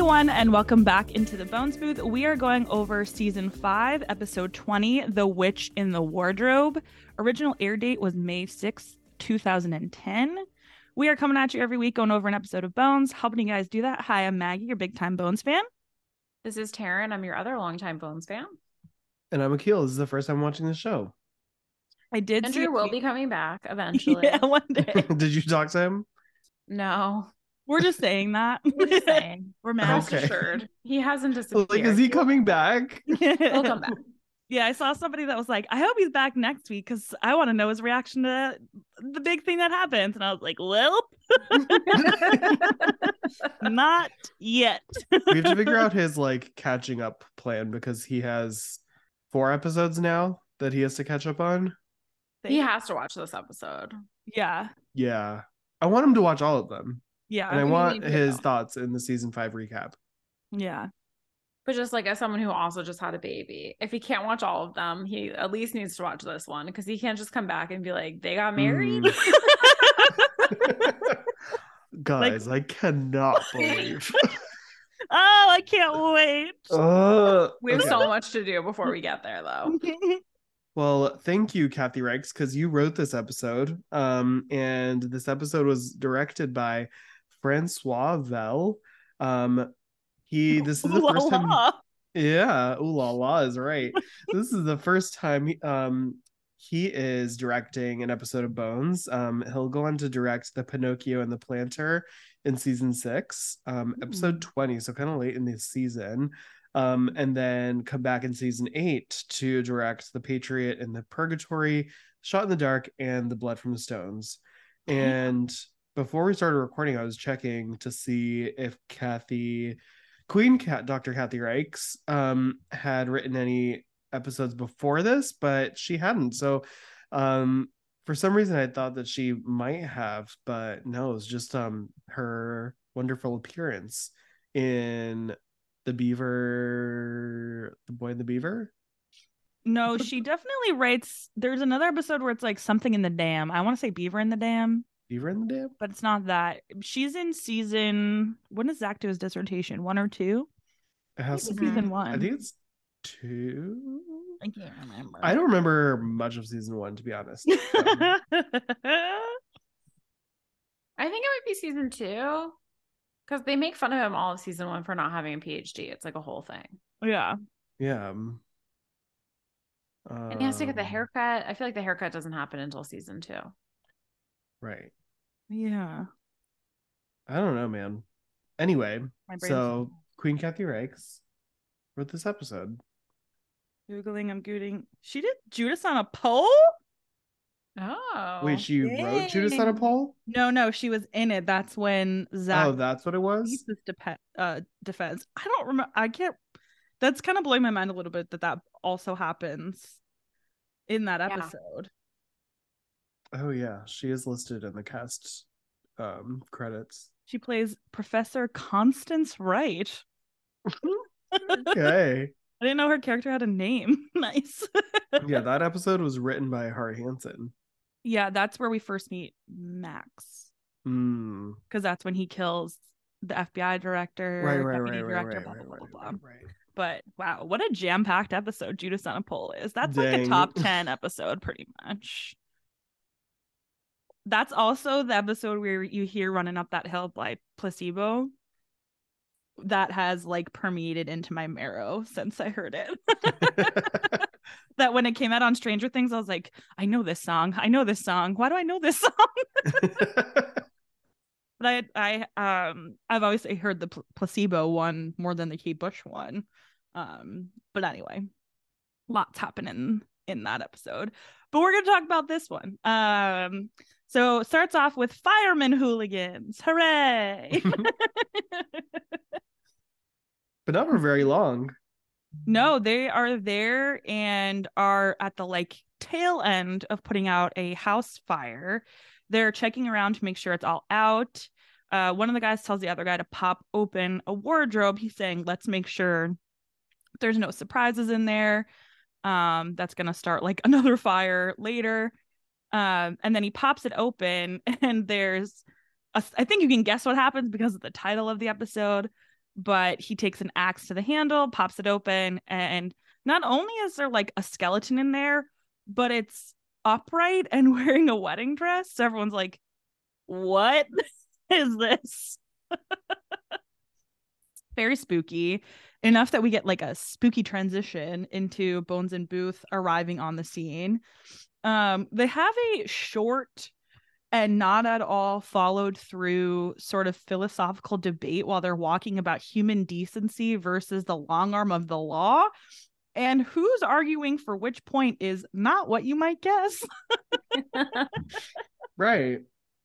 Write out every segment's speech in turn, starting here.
everyone, and welcome back into the Bones Booth. We are going over season 5, episode 20, The Witch in the Wardrobe. Original air date was May 6th, 2010. We are coming at you every week going over an episode of Bones, helping you guys do that. Hi, I'm Maggie, your big time Bones fan. This is Taryn. I'm your other longtime Bones fan. And I'm Akil. This is the first time watching the show. I did Andrew see will be coming back eventually. Yeah, one day. Did you talk to him? No. We're just saying that. We're just saying. We're mad. Rest assured. He hasn't disappeared. Like, is he coming back? He'll come back. Yeah, I saw somebody that was like, I hope he's back next week because I want to know his reaction to the big thing that happens. And I was like, well, not yet. We have to figure out his like catching up plan because he has 4 episodes now that he has to catch up on. He has to watch this episode. Yeah. Yeah. I want him to watch all of them. Yeah. And I want his thoughts in the season 5 recap. Yeah. But just like as someone who also just had a baby, if he can't watch all of them, he at least needs to watch this one because he can't just come back and be like, they got married. Guys, like, I cannot believe. Oh, I can't wait. We have so much to do before we get there, though. Well, thank you, Kathy Reichs, because you wrote this episode. And this episode was directed by Francois Vell. This is the first time. Yeah, ooh la la is right. This is the first time he is directing an episode of Bones. He'll go on to direct the Pinocchio and the Planter in season 6, episode 20, so kind of late in the season. And then come back in season 8 to direct The Patriot and the Purgatory, Shot in the Dark, and The Blood from the Stones. And before we started recording, I was checking to see if Dr. Kathy Reichs had written any episodes before this, but she hadn't. So for some reason I thought that she might have, but no, it's just her wonderful appearance in The Boy and the Beaver. No, she definitely writes. There's another episode where it's like something in the dam. I want to say Beaver in the Dam. Beaver in the Dam? But it's not that. She's in season. When does Zach do his dissertation? 1 or 2? It has to be season 1. I think it's 2. I can't remember. I don't remember much of season 1, to be honest. I think it might be season 2 because they make fun of him all of season 1 for not having a PhD. It's like a whole thing. Yeah. Yeah. And he has to get the haircut. I feel like the haircut doesn't happen until season 2. Right. Yeah. I don't know, man. Anyway, so Queen Kathy Reichs wrote this episode. Googling, I'm gooting. She did Judas on a Pole? Oh. Wait, she wrote Judas on a Pole? No, she was in it. That's when Zach. Oh, that's what it was? Defense. I don't remember. I can't. That's kind of blowing my mind a little bit that also happens in that episode. Oh yeah, she is listed in the cast credits. She plays Professor Constance Wright. Okay. I didn't know her character had a name. Nice. Yeah, that episode was written by Hart Hansen. Yeah, that's where we first meet Max. Because that's when he kills the FBI director, deputy director, blah, blah, blah. But wow, what a jam-packed episode Judas on a Pole is. That's like a top 10 episode, pretty much. That's also the episode where you hear Running Up That Hill by Placebo. That has like permeated into my marrow since I heard it. That when it came out on Stranger Things, I was like, I know this song. Why do I know this song? But I've always heard the Placebo one more than the Kate Bush one. But anyway, lots happening in that episode. But we're gonna talk about this one. So it starts off with fireman hooligans. Hooray! But not for very long. No, they are there and are at the like tail end of putting out a house fire. They're checking around to make sure it's all out. One of the guys tells the other guy to pop open a wardrobe. He's saying, let's make sure there's no surprises in there. That's going to start like another fire later. And then he pops it open and there's I think you can guess what happens because of the title of the episode. but he takes an axe to the handle, pops it open, and not only is there like a skeleton in there, but it's upright and wearing a wedding dress. So everyone's like, what is this? Very spooky, enough that we get like a spooky transition into Bones and Booth arriving on the scene. They have a short and not at all followed through sort of philosophical debate while they're walking about human decency versus the long arm of the law. And who's arguing for which point is not what you might guess. Right.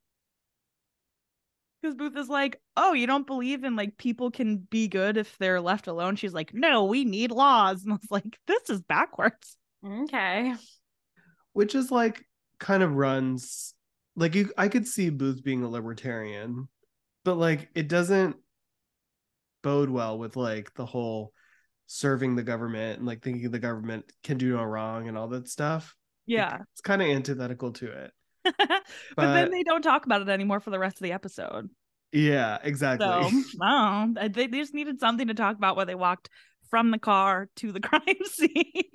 Because Booth is like, oh, you don't believe in like people can be good if they're left alone? She's like, no, we need laws. And I was like, this is backwards. Okay. Which is like kind of runs like I could see Booth being a libertarian, but like it doesn't bode well with like the whole serving the government and like thinking the government can do no wrong and all that stuff. Yeah. It's kind of antithetical to it. But then they don't talk about it anymore for the rest of the episode. Yeah, exactly. So, oh, they just needed something to talk about while they walked from the car to the crime scene.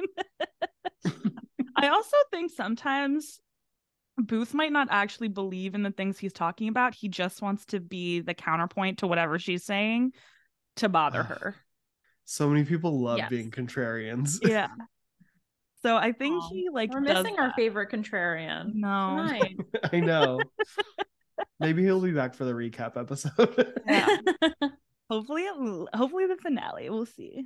I also think sometimes Booth might not actually believe in the things he's talking about. He just wants to be the counterpoint to whatever she's saying to bother her. So many people love Yes. being contrarians. Yeah. So I think Aw, he like we're does missing our that. favorite contrarian. No. Tonight. I know. Maybe he'll be back for the recap episode. Yeah. hopefully the finale. We'll see.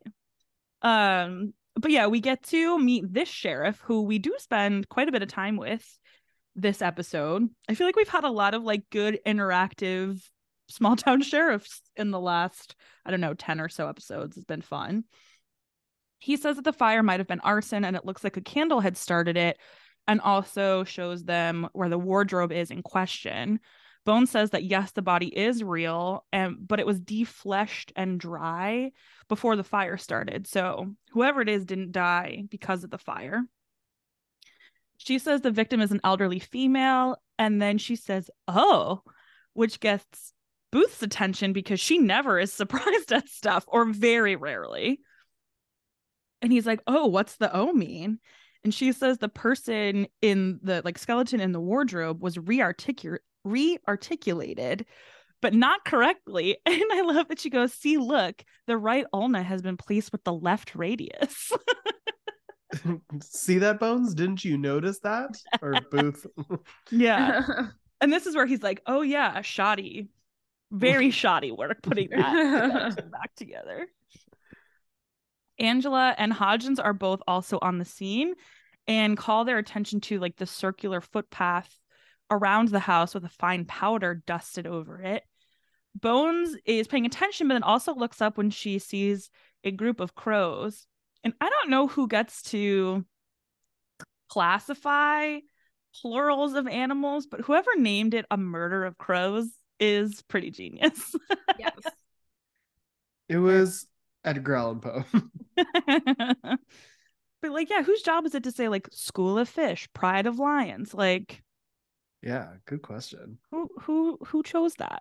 But yeah, we get to meet this sheriff who we do spend quite a bit of time with this episode. I feel like we've had a lot of like good interactive small town sheriffs in the last, I don't know, 10 or so episodes. It's been fun. He says that the fire might have been arson and it looks like a candle had started it, and also shows them where the wardrobe is in question. Bones says that yes, the body is real, but it was defleshed and dry before the fire started. So whoever it is didn't die because of the fire. She says the victim is an elderly female, and then she says, oh, which gets Booth's attention because she never is surprised at stuff, or very rarely. And he's like, oh, what's the O mean? And she says the person in the like skeleton in the wardrobe was rearticulated, but not correctly. And I love that she goes, see, look, the right ulna has been placed with the left radius. See that, Bones? Didn't you notice that? Or Booth? Yeah. And this is where he's like, oh yeah, shoddy, very shoddy work putting that back together. Angela and Hodgins are both also on the scene and call their attention to like the circular footpath around the house with a fine powder dusted over it. Bones is paying attention, but then also looks up when she sees a group of crows. And I don't know who gets to classify plurals of animals, but whoever named it a murder of crows is pretty genius. Yes. It was Edgar Allan Poe. But like, yeah, whose job is it to say like school of fish, pride of lions? Like, Yeah, good question. who chose that?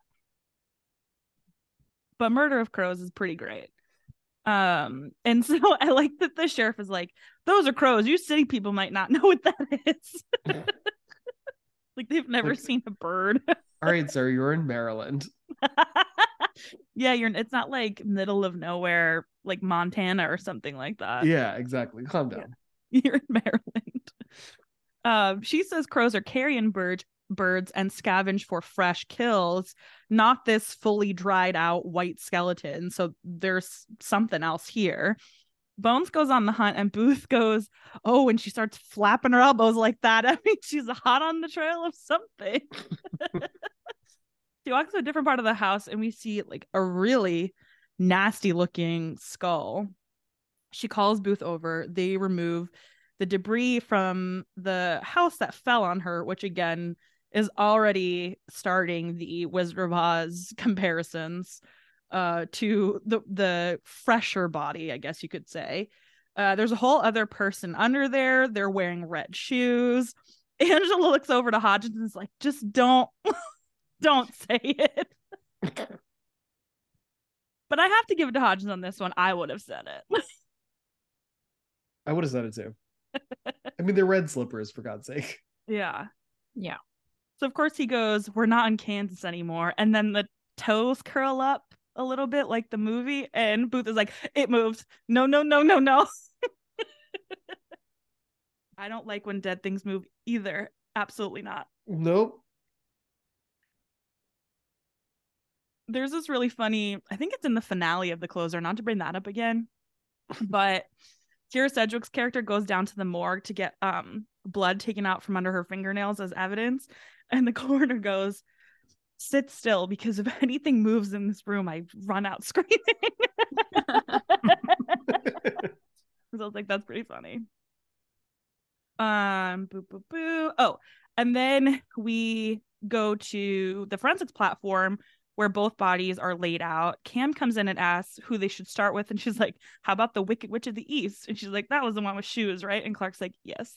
But murder of crows is pretty great. And so I like that the sheriff is like, those are crows. You city people might not know what that is. Like they've never seen a bird. All right, sir, you're in Maryland. Yeah, it's not like middle of nowhere, like Montana or something like that. Yeah, exactly. Calm down. You're in Maryland. She says crows are carrion birds and scavenge for fresh kills, not this fully dried out white skeleton. So there's something else here. Bones goes on the hunt and Booth goes, oh, and she starts flapping her elbows like that. I mean, she's hot on the trail of something. She walks to a different part of the house and we see like a really nasty looking skull. She calls Booth over. They remove the debris from the house that fell on her, which again is already starting the Wizard of Oz comparisons to the fresher body, I guess you could say. There's a whole other person under there. They're wearing red shoes. Angela looks over to Hodgins and is like, just don't say it. But I have to give it to Hodgins on this one. I would have said it. I would have said it too. I mean, they're red slippers, for God's sake. Yeah. Yeah. So of course he goes, we're not in Kansas anymore. And then the toes curl up a little bit like the movie. And Booth is like, it moved. No, no, no, no, no. I don't like when dead things move either. Absolutely not. Nope. There's this really funny, I think it's in the finale of The Closer, not to bring that up again, but Kyra Sedgwick's character goes down to the morgue to get blood taken out from under her fingernails as evidence. And the coroner goes, sit still, because if anything moves in this room, I run out screaming. So I was like, that's pretty funny. Boo, boo, boo. Oh, and then we go to the forensics platform where both bodies are laid out. Cam comes in and asks who they should start with, and she's like, how about the Wicked Witch of the East? And she's like, that was the one with shoes, right? And Clark's like, yes.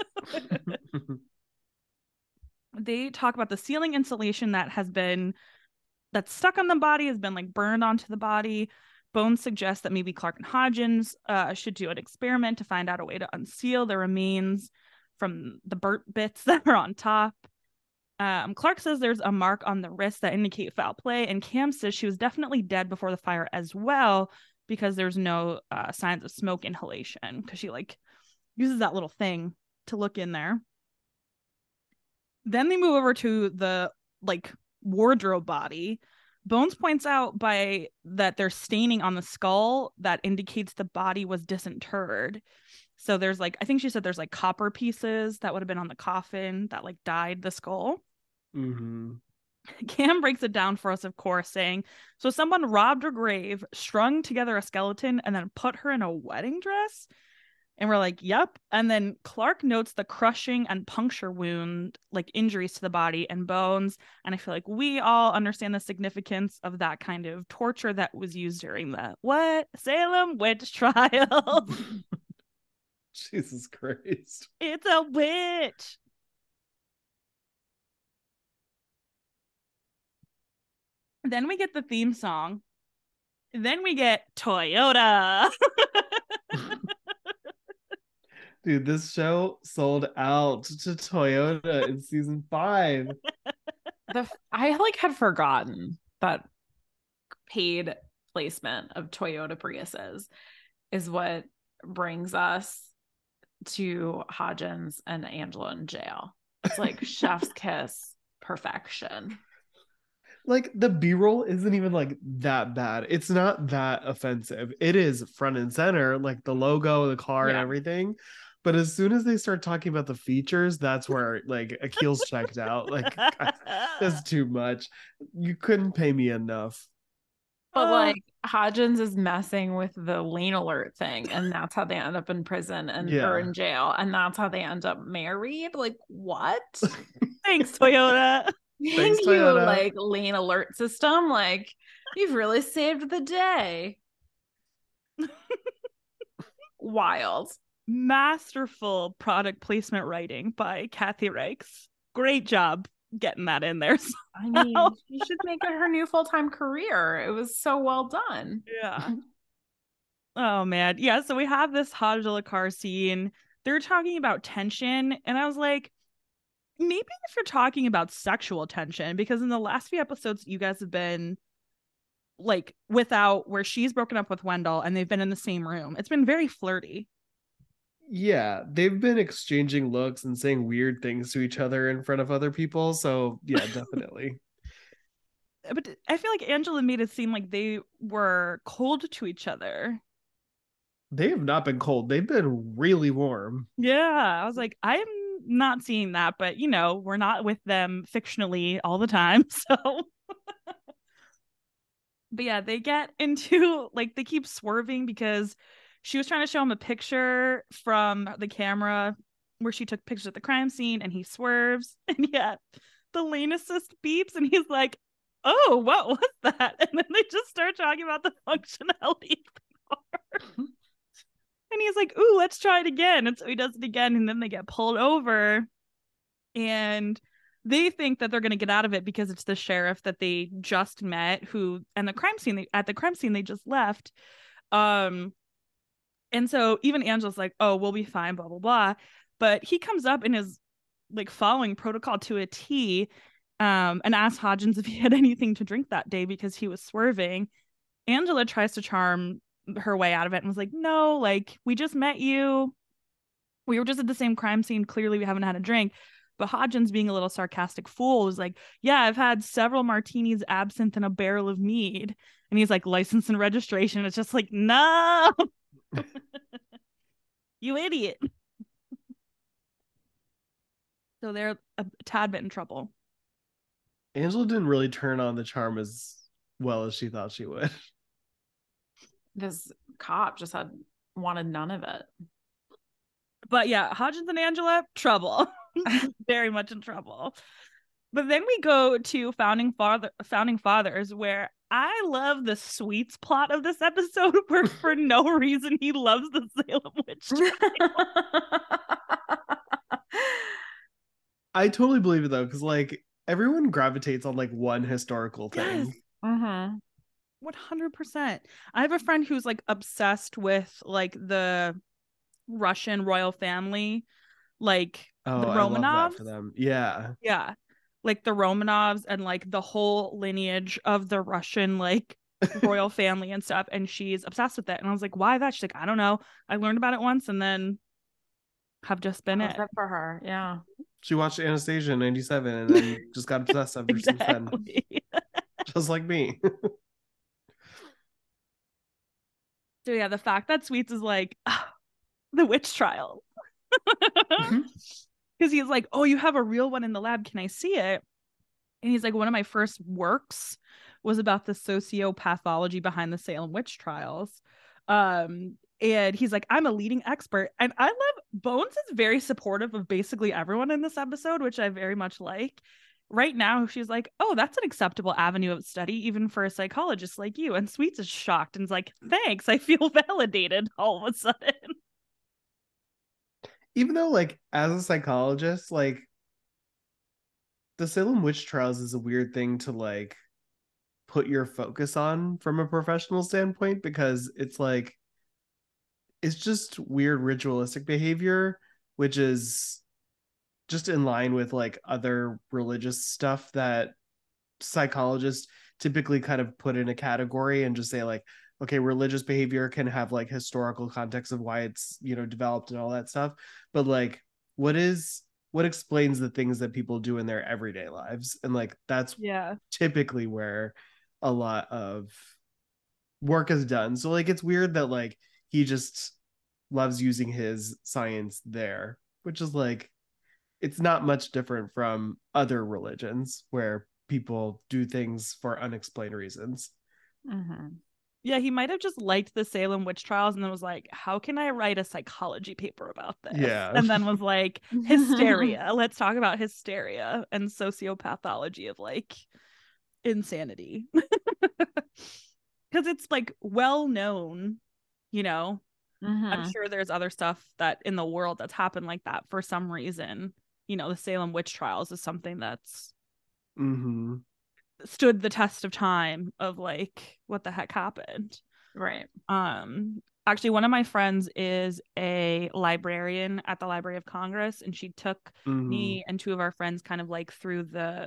They talk about the ceiling insulation that's stuck on the body, has been like burned onto the body. Bones suggests that maybe Clark and Hodgins should do an experiment to find out a way to unseal the remains from the burnt bits that are on top. Clark says there's a mark on the wrist that indicate foul play, and Cam says she was definitely dead before the fire as well, because there's no signs of smoke inhalation, because she like uses that little thing to look in there. Then they move over to the like wardrobe body. Bones points out that there's staining on the skull that indicates the body was disinterred. So there's like, I think she said there's like copper pieces that would have been on the coffin that like dyed the skull. Mm-hmm. Cam breaks it down for us, of course, saying, so someone robbed her grave, strung together a skeleton, and then put her in a wedding dress? And we're like, yep. And then Clark notes the crushing and puncture wound, like injuries to the body and bones. And I feel like we all understand the significance of that kind of torture that was used during the Salem witch trial. Jesus Christ. It's a witch. Then we get the theme song. Then we get Toyota. Dude, this show sold out to Toyota in season 5. I like had forgotten that paid placement of Toyota Priuses is what brings us to Hodgins and Angela in jail. It's like chef's kiss perfection. Like the B-roll isn't even like that bad. It's not that offensive. It is front and center, like the logo, the car, and everything. But as soon as they start talking about the features, that's where like Akil's checked out. Like, that's too much. You couldn't pay me enough. But like Hodgins is messing with the lane alert thing, and that's how they end up in prison or in jail, and that's how they end up married. Like, what? Thanks, Toyota. Thank you, Toyota. Like lane alert system. Like, you've really saved the day. Wild. Masterful product placement writing by Kathy Reichs. Great job getting that in there. I mean, she should make it her new full-time career. It was so well done. Yeah. Oh man. Yeah, so we have this Haj de la Car scene. They're talking about tension, and I was like, maybe if you're talking about sexual tension, because in the last few episodes you guys have been like where she's broken up with Wendell and they've been in the same room. It's been very flirty. Yeah, they've been exchanging looks and saying weird things to each other in front of other people. So yeah, definitely. But I feel like Angela made it seem like they were cold to each other. They have not been cold. They've been really warm. Yeah, I was like, I'm not seeing that, but you know, we're not with them fictionally all the time. So but yeah, they get into like, they keep swerving because she was trying to show him a picture from the camera where she took pictures at the crime scene, and he swerves, and yeah, the lane assist beeps, and he's like, oh, what was that? And then they just start talking about the functionality of the car. And he's like, ooh, let's try it again. And so he does it again, and then they get pulled over, and they think that they're going to get out of it because it's the sheriff that they just met and the crime scene they just left. And so even Angela's like, oh, we'll be fine, blah blah blah, but he comes up and is like following protocol to a T, and asked Hodgins if he had anything to drink that day because he was swerving. Angela tries to charm her way out of it and was like, no, like, we just met you, we were just at the same crime scene, clearly we haven't had a drink. But Hodgins, being a little sarcastic fool, was like, yeah, I've had several martinis, absinthe, and a barrel of mead. And he's like, license and registration. It's just like, no, you idiot. So they're a tad bit in trouble. Angela didn't really turn on the charm as well as she thought she would. This cop just wanted none of it. But yeah, Hodgins and Angela, trouble. Very much in trouble. But then we go to Founding Fathers, where I love the Sweets plot of this episode, where for no reason he loves the Salem witch trial. I totally believe it though, because like everyone gravitates on like one historical thing. Yes. Mm-hmm. 100%. I have a friend who's like obsessed with like the Russian royal family, like the Romanovs. I love that for them. Yeah, like the Romanovs and like the whole lineage of the Russian like royal family and stuff, and she's obsessed with it. And I was like, why that? She's like, I don't know, I learned about it once and then have just been it for her. Yeah, she watched Anastasia in 97 and then just got obsessed ever since then. Just like me. So yeah, the fact that Sweets is like, the witch trial, because he's like, oh, you have a real one in the lab, can I see it? And he's like, one of my first works was about the sociopathology behind the Salem witch trials. And he's like, I'm a leading expert. And I love Bones is very supportive of basically everyone in this episode, which I very much like. Right now, she's like, oh, that's an acceptable avenue of study, even for a psychologist like you. And Sweets is shocked and is like, thanks, I feel validated all of a sudden. Even though, like, as a psychologist, like, the Salem witch trials is a weird thing to, like, put your focus on from a professional standpoint, because it's, like, it's just weird ritualistic behavior, which is just in line with, like, other religious stuff that psychologists typically kind of put in a category and just say, like, okay, religious behavior can have like historical context of why it's, you know, developed and all that stuff, but like what explains the things that people do in their everyday lives, and like that's typically where a lot of work is done. So like it's weird that like he just loves using his science there, which is like, it's not much different from other religions where people do things for unexplained reasons. Mm-hmm. Yeah, he might have just liked the Salem witch trials and then was like, how can I write a psychology paper about this? Yeah. And then was like, hysteria. Let's talk about hysteria and sociopathology of like insanity. Because it's like well known, you know. Mm-hmm. I'm sure there's other stuff that in the world that's happened like that for some reason. You know, the Salem witch trials is something that's stood the test of time of like what the heck happened. Right. Actually, one of my friends is a librarian at the Library of Congress, and she took me and two of our friends kind of like through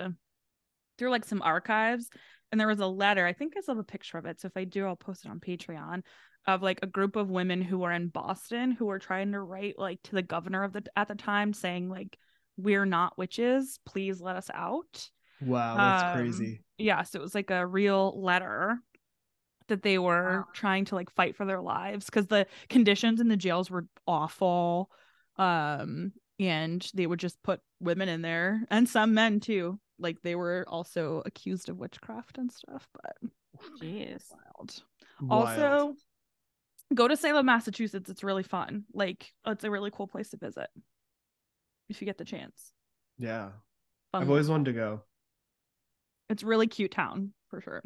like some archives, and there was a letter, I think I still have a picture of it, so if I do I'll post it on Patreon, of like a group of women who were in Boston who were trying to write like to the governor at the time saying like, we're not witches, please let us out. Wow, that's crazy. Yeah, so it was like a real letter that they were trying to like fight for their lives because the conditions in the jails were awful. And they would just put women in there and some men too. Like they were also accused of witchcraft and stuff, but jeez. Wild. Also, go to Salem, Massachusetts. It's really fun. Like it's a really cool place to visit if you get the chance. Yeah. Fun I've always wanted to go. It's a really cute town for sure.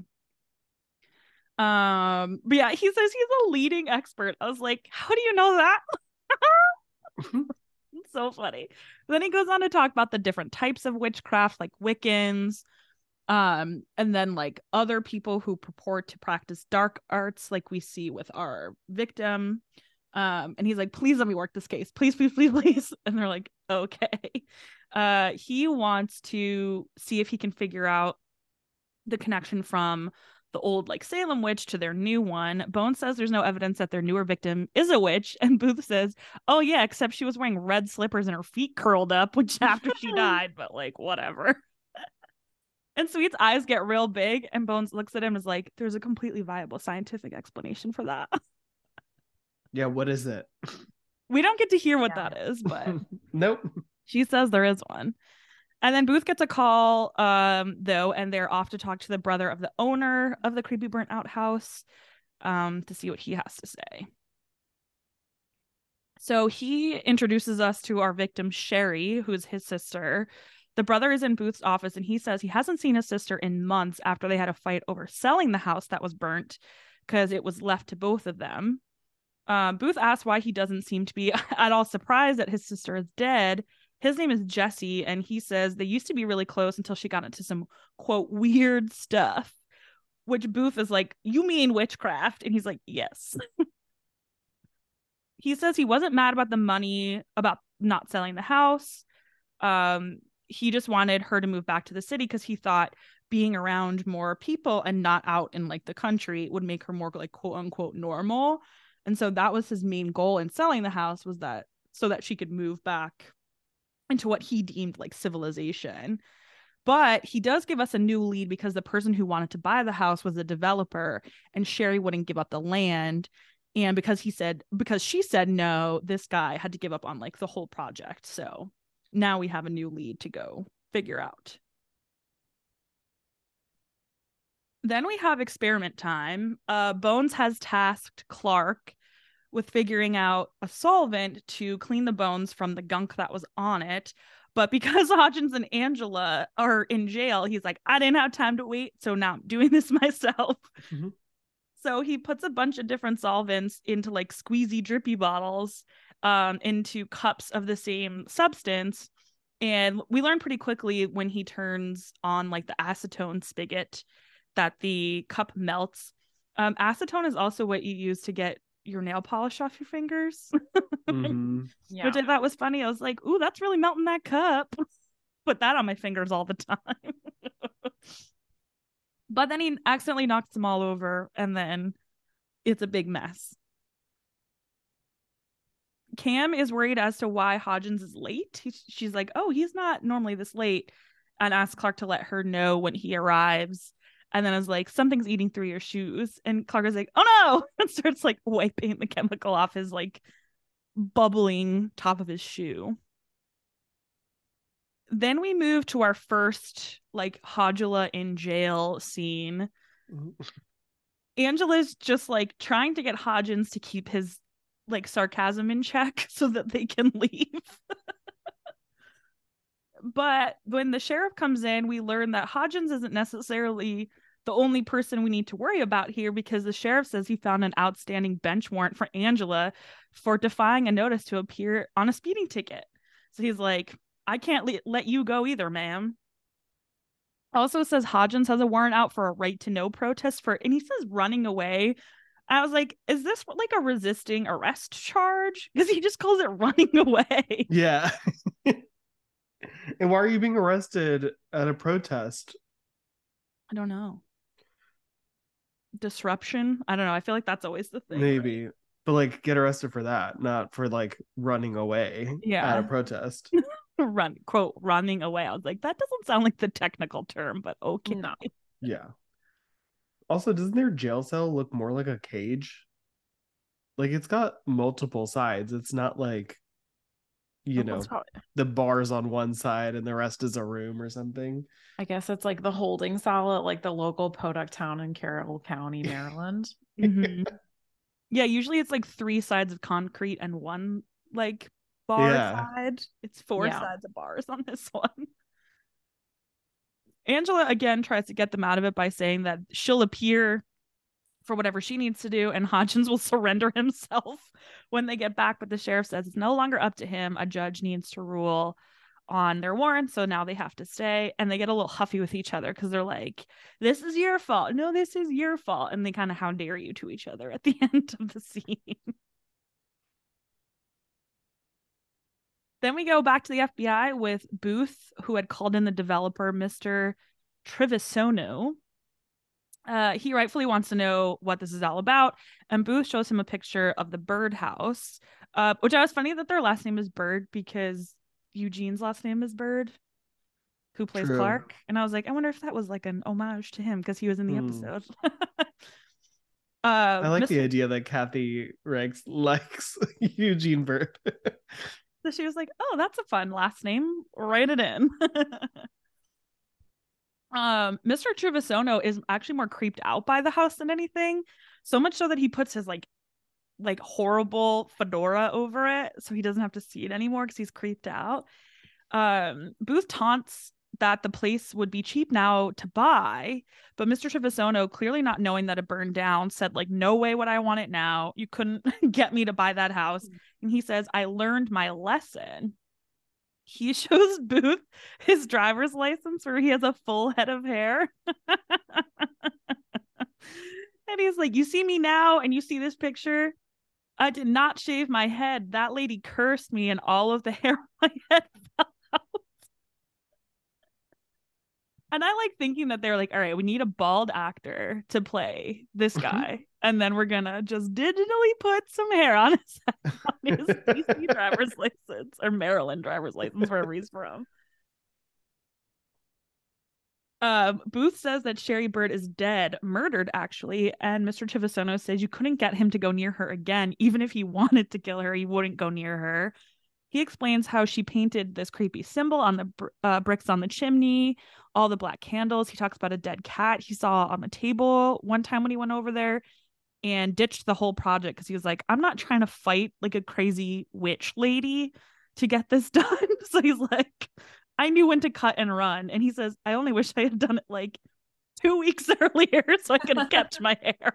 But yeah, he says he's a leading expert. I was like, how do you know that? It's so funny. Then he goes on to talk about the different types of witchcraft, like Wiccans, and then like other people who purport to practice dark arts, like we see with our victim. And he's like, please let me work this case. Please, please, please, please. And they're like, okay. He wants to see if he can figure out the connection from the old like Salem witch to their new one. Bones says there's no evidence that their newer victim is a witch, and Booth says, oh yeah, except she was wearing red slippers and her feet curled up, which after she died, but like whatever. And Sweet's eyes get real big, and Bones looks at him and is like, there's a completely viable scientific explanation for that. Yeah, what is it? We don't get to hear what that is, but nope. She says there is one. And then Booth gets a call, though, and they're off to talk to the brother of the owner of the creepy burnt out house, to see what he has to say. So he introduces us to our victim, Sherry, who is his sister. The brother is in Booth's office, and he says he hasn't seen his sister in months after they had a fight over selling the house that was burnt because it was left to both of them. Booth asks why he doesn't seem to be at all surprised that his sister is dead. His name is Jesse, and he says they used to be really close until she got into some, quote, weird stuff, which Booth is like, you mean witchcraft? And he's like, yes. He says he wasn't mad about the money, about not selling the house. He just wanted her to move back to the city because he thought being around more people and not out in like the country would make her more like quote unquote normal. And so that was his main goal in selling the house, was that so that she could move back into what he deemed like civilization. But he does give us a new lead because the person who wanted to buy the house was a developer, and Sherry wouldn't give up the land. And because she said no, this guy had to give up on like the whole project. So now we have a new lead to go figure out. Then we have experiment time. Bones has tasked Clark with figuring out a solvent to clean the bones from the gunk that was on it. But because Hodgins and Angela are in jail, he's like, I didn't have time to wait, so now I'm doing this myself. Mm-hmm. So he puts a bunch of different solvents into like squeezy drippy bottles, into cups of the same substance. And we learn pretty quickly when he turns on like the acetone spigot that the cup melts. Acetone is also what you use to get your nail polish off your fingers. Mm-hmm. Yeah. Which I thought was funny. I was like, ooh, that's really melting that cup. Put that on my fingers all the time. But then he accidentally knocks them all over, and then it's a big mess. Cam is worried as to why Hodgins is late. She's like, oh, he's not normally this late, and asks Clark to let her know when he arrives. And then is like, something's eating through your shoes. And Clark is like, oh no! And starts like wiping the chemical off his like bubbling top of his shoe. Then we move to our first like Hodula in jail scene. Angela's just like trying to get Hodgins to keep his like sarcasm in check so that they can leave. But when the sheriff comes in, we learn that Hodgins isn't necessarily the only person we need to worry about here, because the sheriff says he found an outstanding bench warrant for Angela for defying a notice to appear on a speeding ticket. So he's like, I can't let you go either, ma'am. Also says Hodgins has a warrant out for a right to know protest and he says running away. I was like, is this like a resisting arrest charge? Because he just calls it running away. Yeah. And why are you being arrested at a protest? I don't know. Disruption? I don't know. I feel like that's always the thing. Maybe. Right? But like, get arrested for that, not for like running away at a protest. Running away. I was like, that doesn't sound like the technical term, but okay. No. Yeah. Also, doesn't their jail cell look more like a cage? Like, it's got multiple sides. It's not like, the bars on one side and the rest is a room or something. I guess it's like the holding cell at like the local Podunk town in Carroll County, Maryland. Mm-hmm. Yeah, usually it's like 3 sides of concrete and one like bar side. It's 4 sides of bars on this one. Angela again tries to get them out of it by saying that she'll appear for whatever she needs to do, and Hodgins will surrender himself when they get back. But the sheriff says it's no longer up to him. A judge needs to rule on their warrant, so now they have to stay. And they get a little huffy with each other because they're like, this is your fault. No, this is your fault. And they kind of how dare you to each other at the end of the scene. Then we go back to the FBI with Booth, who had called in the developer, Mr. Trevisono. He rightfully wants to know what this is all about, and Booth shows him a picture of the birdhouse, which I was funny that their last name is Bird because Eugene's last name is Bird, who plays True. Clark. And I was like, I wonder if that was like an homage to him because he was in the episode. I like the idea that Kathy Rex likes Eugene Bird. So she was like, oh, that's a fun last name. Write it in. Mr. Trevisono is actually more creeped out by the house than anything. So much so that he puts his like horrible fedora over it so he doesn't have to see it anymore because he's creeped out. Booth taunts that the place would be cheap now to buy, but Mr. Trevisono, clearly not knowing that it burned down, said like, no way would I want it now. You couldn't get me to buy that house. And he says, I learned my lesson. He shows Booth his driver's license where he has a full head of hair. And he's like, you see me now and you see this picture? I did not shave my head. That lady cursed me and all of the hair on my head fell out. And I like thinking that they're like, all right, we need a bald actor to play this guy. And then we're going to just digitally put some hair on his head on his DC driver's license or Maryland driver's license, wherever he's from. Booth says that Sherry Bird is dead, murdered actually, and Mr. Trevisono says you couldn't get him to go near her again. Even if he wanted to kill her, he wouldn't go near her. He explains how she painted this creepy symbol on the bricks on the chimney, all the black candles. He talks about a dead cat he saw on the table one time when he went over there, and ditched the whole project because he was like, I'm not trying to fight like a crazy witch lady to get this done. So he's like, I knew when to cut and run. And he says, I only wish I had done it like 2 weeks earlier so I could have kept my hair.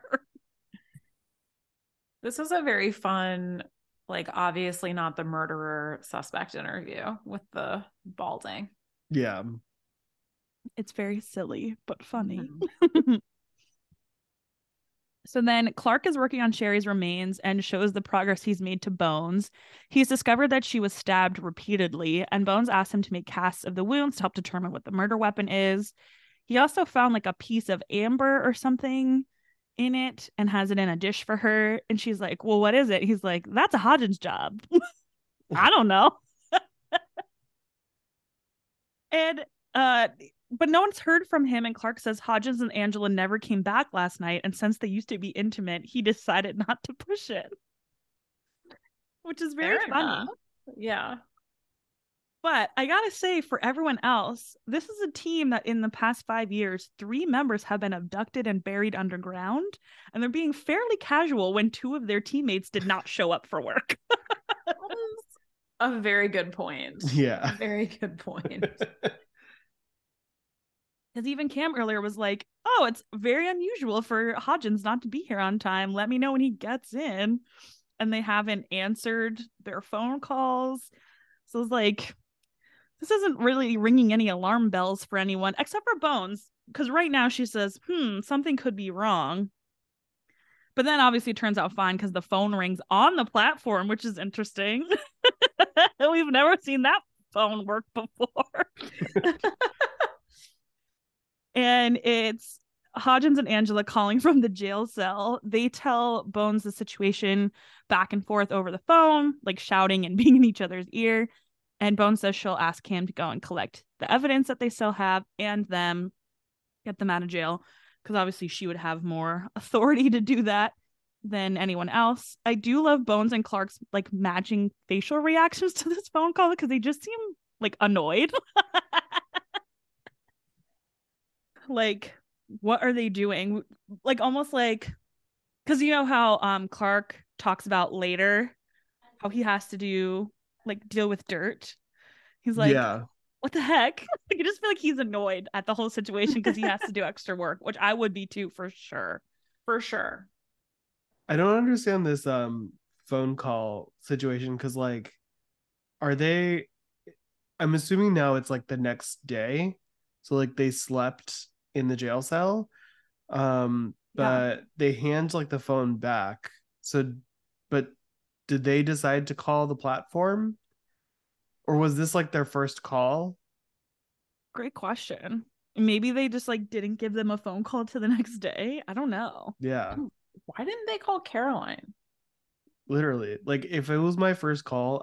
This was a very fun, like obviously not the murderer suspect interview with the balding. Yeah. It's very silly, but funny. So then Clark is working on Sherry's remains and shows the progress he's made to Bones. He's discovered that she was stabbed repeatedly, and Bones asks him to make casts of the wounds to help determine what the murder weapon is. He also found like a piece of amber or something in it and has it in a dish for her. And she's like, well, what is it? He's like, that's a Hodgins job. I don't know. And but no one's heard from him, and Clark says Hodgins and Angela never came back last night, and since they used to be intimate, he decided not to push it. Which is very funny. Yeah. But I gotta say, for everyone else, this is a team that in the past 5 years, 3 members have been abducted and buried underground, and they're being fairly casual when 2 of their teammates did not show up for work. That is a very good point. Yeah. Very good point. Because even Cam earlier was like, oh, it's very unusual for Hodgins not to be here on time. Let me know when he gets in. And they haven't answered their phone calls. So it's like, this isn't really ringing any alarm bells for anyone, except for Bones. Because right now she says, something could be wrong. But then obviously it turns out fine because the phone rings on the platform, which is interesting. We've never seen that phone work before. And it's Hodgins and Angela calling from the jail cell. They tell Bones the situation back and forth over the phone, like shouting and being in each other's ear. And Bones says she'll ask him to go and collect the evidence that they still have and them get them out of jail. Because obviously she would have more authority to do that than anyone else. I do love Bones and Clark's like matching facial reactions to this phone call because they just seem like annoyed. Like, what are they doing? Like, almost like, because you know how Clark talks about later how he has to do like deal with dirt. He's like, yeah, what the heck? Like, I just feel like he's annoyed at the whole situation because he has to do extra work, which I would be too for sure. For sure. I don't understand this phone call situation because like are they I'm assuming now it's like the next day. So like they slept in the jail cell. Yeah. But they hand like the phone back. So but did they decide to call the platform? Or was this like their first call? Great question. Maybe they just like didn't give them a phone call to the next day. I don't know. Yeah, Why didn't they call Caroline? literally. Like if it was my first call,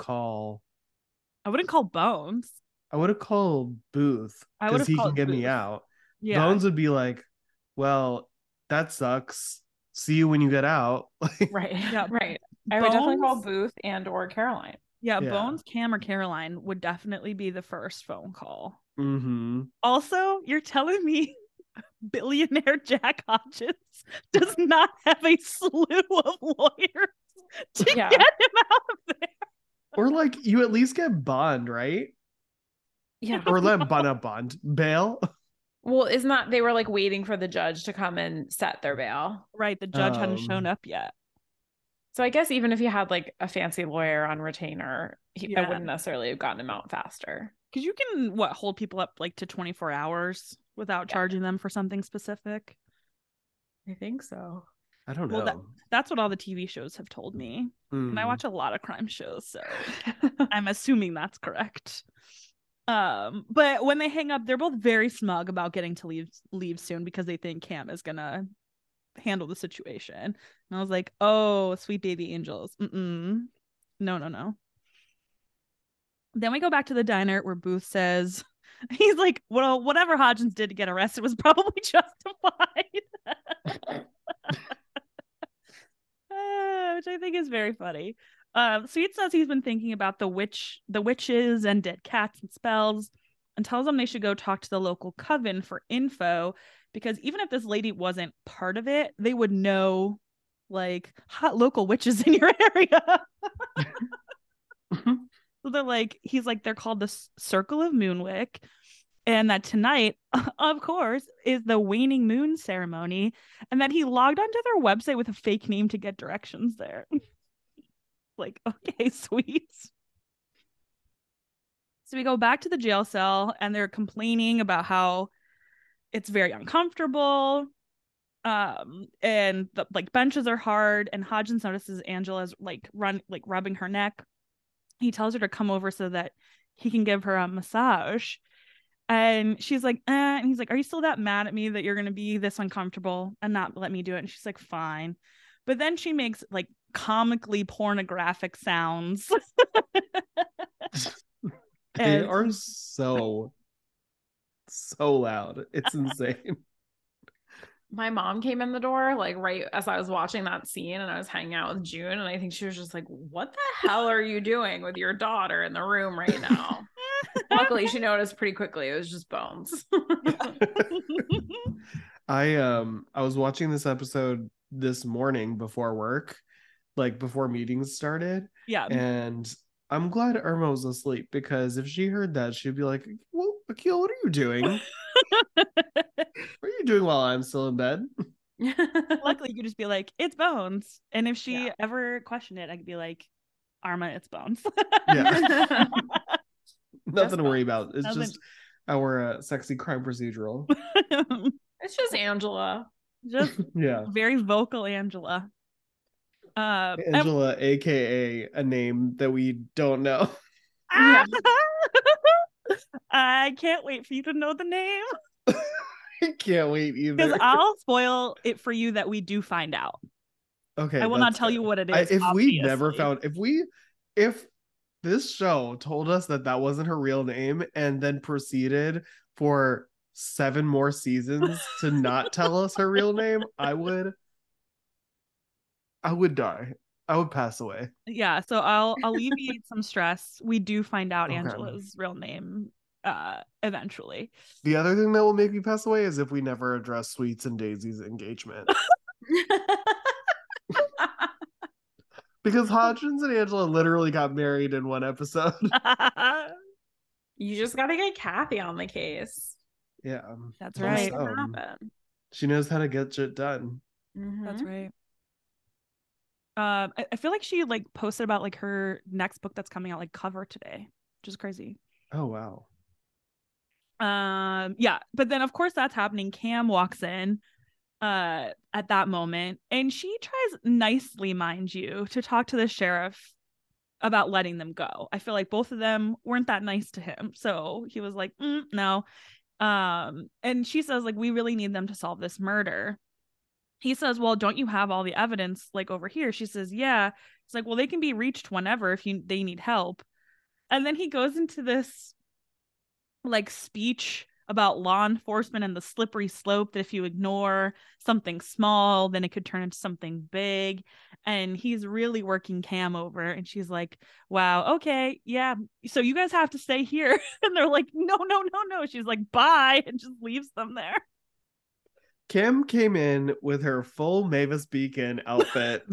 I wouldn't call Bones. I would have called Booth I would because have he can called get me Booth. out. Yeah. Bones would be like, well, that sucks. See you when you get out. Like, Right. Yeah. Right. I would definitely call Bones. Booth and or Caroline. Yeah, yeah. Bones, Cam, or Caroline would definitely be the first phone call. Mm-hmm. Also, you're telling me billionaire Jack Hodges does not have a slew of lawyers to Yeah. get him out of there. Or like you at least get bond, right? Yeah. Or let bond bail. Well, isn't that they were like waiting for the judge to come and set their bail? Right, the judge hadn't shown up yet. So I guess even if you had like a fancy lawyer on retainer, I Yeah. wouldn't necessarily have gotten him out faster. Because you can hold people up like to 24 hours without charging them for something specific. I think so. I don't know. Well, that's what all the TV shows have told me. And I watch a lot of crime shows, so I'm assuming that's correct. But when they hang up, they're both very smug about getting to leave soon because they think Cam is gonna handle the situation. And I was like, oh, sweet baby angels. No. Then we go back to the diner where Booth says, he's like, well, whatever Hodgins did to get arrested was probably justified. Which I think is very funny. Sweet says he's been thinking about the witches and dead cats and spells, and tells them they should go talk to the local coven for info, because even if this lady wasn't part of it, they would know like hot local witches in your area. So they're like, he's like, they're called the Circle of Moonwick, and that tonight, of course, is the waning moon ceremony, and that he logged onto their website with a fake name to get directions there. Like, okay, sweet. So we go back to the jail cell, and they're complaining about how it's very uncomfortable, and the like benches are hard, and Hodgins notices Angela's rubbing her neck. He tells her to come over so that he can give her a massage. And she's like, and he's like, are you still that mad at me that you're going to be this uncomfortable and not let me do it? And she's like, fine. But then she makes like comically pornographic sounds. They are so loud. It's insane. My mom came in the door like right as I was watching that scene, and I was hanging out with June, and I think she was just like, what the hell are you doing with your daughter in the room right now? Luckily she noticed pretty quickly it was just Bones. I was watching this episode this morning before work, like before meetings started. Yeah. And I'm glad Irma was asleep, because if she heard that, she'd be like, well, Akil, what are you doing? What are you doing while I'm still in bed? Luckily, you could just be like, it's Bones. And if she ever questioned it, I could be like, Arma, it's Bones. Yeah. Nothing to worry about. It's just our sexy crime procedural. It's just Angela. Just very vocal Angela. Angela, aka a name that we don't know. I can't wait for you to know the name. I can't wait either. Because I'll spoil it for you that we do find out. Okay. I will not tell you what it is. If this show told us that wasn't her real name and then proceeded for 7 more seasons to not tell us her real name, I would die. I would pass away. Yeah, so I'll alleviate some stress. We do find out Angela's real name eventually. The other thing that will make me pass away is if we never address Sweets and Daisy's engagement. Because Hodgins and Angela literally got married in one episode. You just got to get Kathy on the case. Yeah. That's right. She knows how to get shit done. That's right. I feel like she like posted about like her next book that's coming out like cover today, which is crazy. Oh wow. Yeah, but then of course that's happening. Cam walks in at that moment, and she tries nicely, mind you, to talk to the sheriff about letting them go. I feel like both of them weren't that nice to him, so he was like, no. And she says like, we really need them to solve this murder. He says, well, don't you have all the evidence like over here? She says, yeah. It's like, well, they can be reached whenever if they need help. And then he goes into this like speech about law enforcement and the slippery slope, that if you ignore something small, then it could turn into something big. And he's really working Cam over. And she's like, wow, okay, yeah. So you guys have to stay here. And they're like, no, no, no, no. She's like, bye, and just leaves them there. Kim came in with her full Mavis Beacon outfit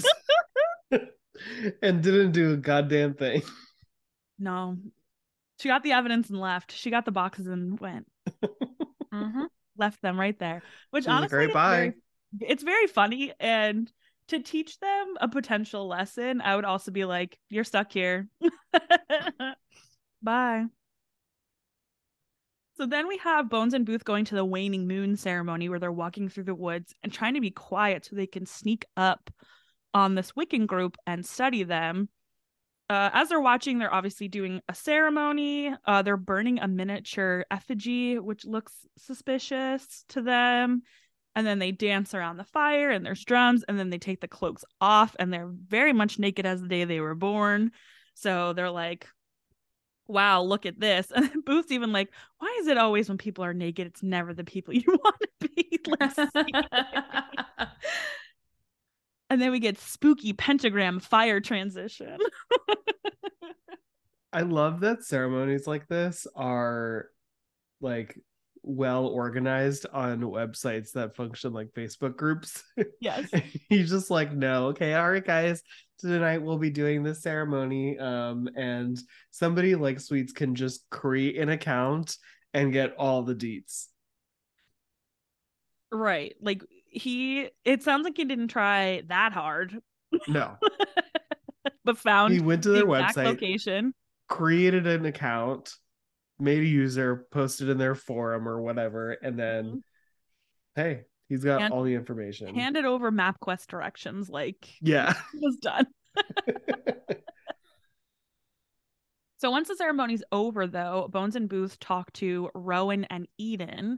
and didn't do a goddamn thing. No. She got the evidence and left. She got the boxes and went. Left them right there. Which honestly, like, all right, bye. It's very funny. And to teach them a potential lesson, I would also be like, you're stuck here. Bye. So then we have Bones and Booth going to the waning moon ceremony, where they're walking through the woods and trying to be quiet so they can sneak up on this Wiccan group and study them. As they're watching, they're obviously doing a ceremony. They're burning a miniature effigy, which looks suspicious to them. And then they dance around the fire, and there's drums, and then they take the cloaks off, and they're very much naked as the day they were born. So they're like, wow, look at this. And then Booth's even like, why is it always when people are naked, it's never the people you want to be? And then we get spooky pentagram fire transition. I love that ceremonies like this are like well organized on websites that function like Facebook groups. Yes. He's just like, no, okay, all right, guys, tonight we'll be doing this ceremony. And somebody like Sweets can just create an account and get all the deets. Right. Like it sounds like he didn't try that hard. No. But found he went to their website, location, created an account, made a user, posted in their forum or whatever, and then hey, he's got all the information. Handed over MapQuest directions, like yeah, it was done. So once the ceremony's over, though, Bones and Booth talk to Rowan and Eden.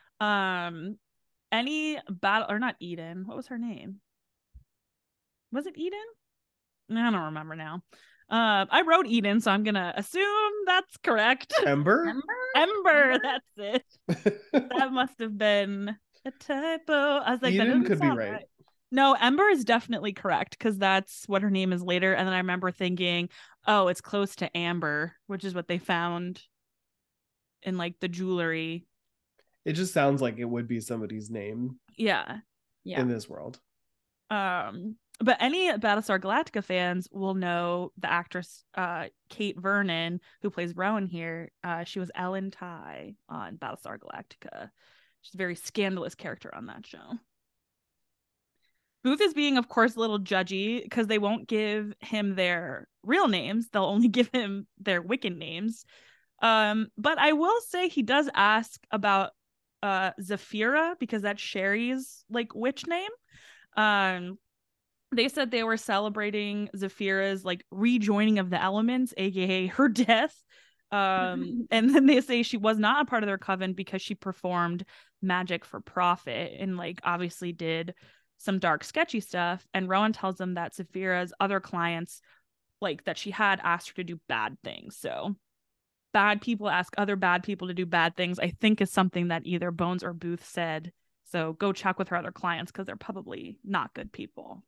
Any battle or not Eden? What was her name? Was it Eden? I don't remember now. I wrote Eden, so I'm gonna assume that's correct. Ember? That's it. That must have been a typo. I was like, Eden that could be right. No, Ember is definitely correct, because that's what her name is later. And then I remember thinking, oh, it's close to Amber, which is what they found in like the jewelry. It just sounds like it would be somebody's name. Yeah. In this world. But any Battlestar Galactica fans will know the actress Kate Vernon, who plays Rowan here. She was Ellen Tigh on Battlestar Galactica. She's a very scandalous character on that show. Booth is being, of course, a little judgy because they won't give him their real names. They'll only give him their Wiccan names. But I will say he does ask about Zafira, because that's Sherry's like witch name. They said they were celebrating Zafira's like rejoining of the elements, aka her death. And then they say she was not a part of their coven because she performed magic for profit and like obviously did some dark sketchy stuff. And Rowan tells them that Zafira's other clients, like that she had, asked her to do bad things. So bad people ask other bad people to do bad things, I think, is something that either Bones or Booth said. So go check with her other clients, because they're probably not good people.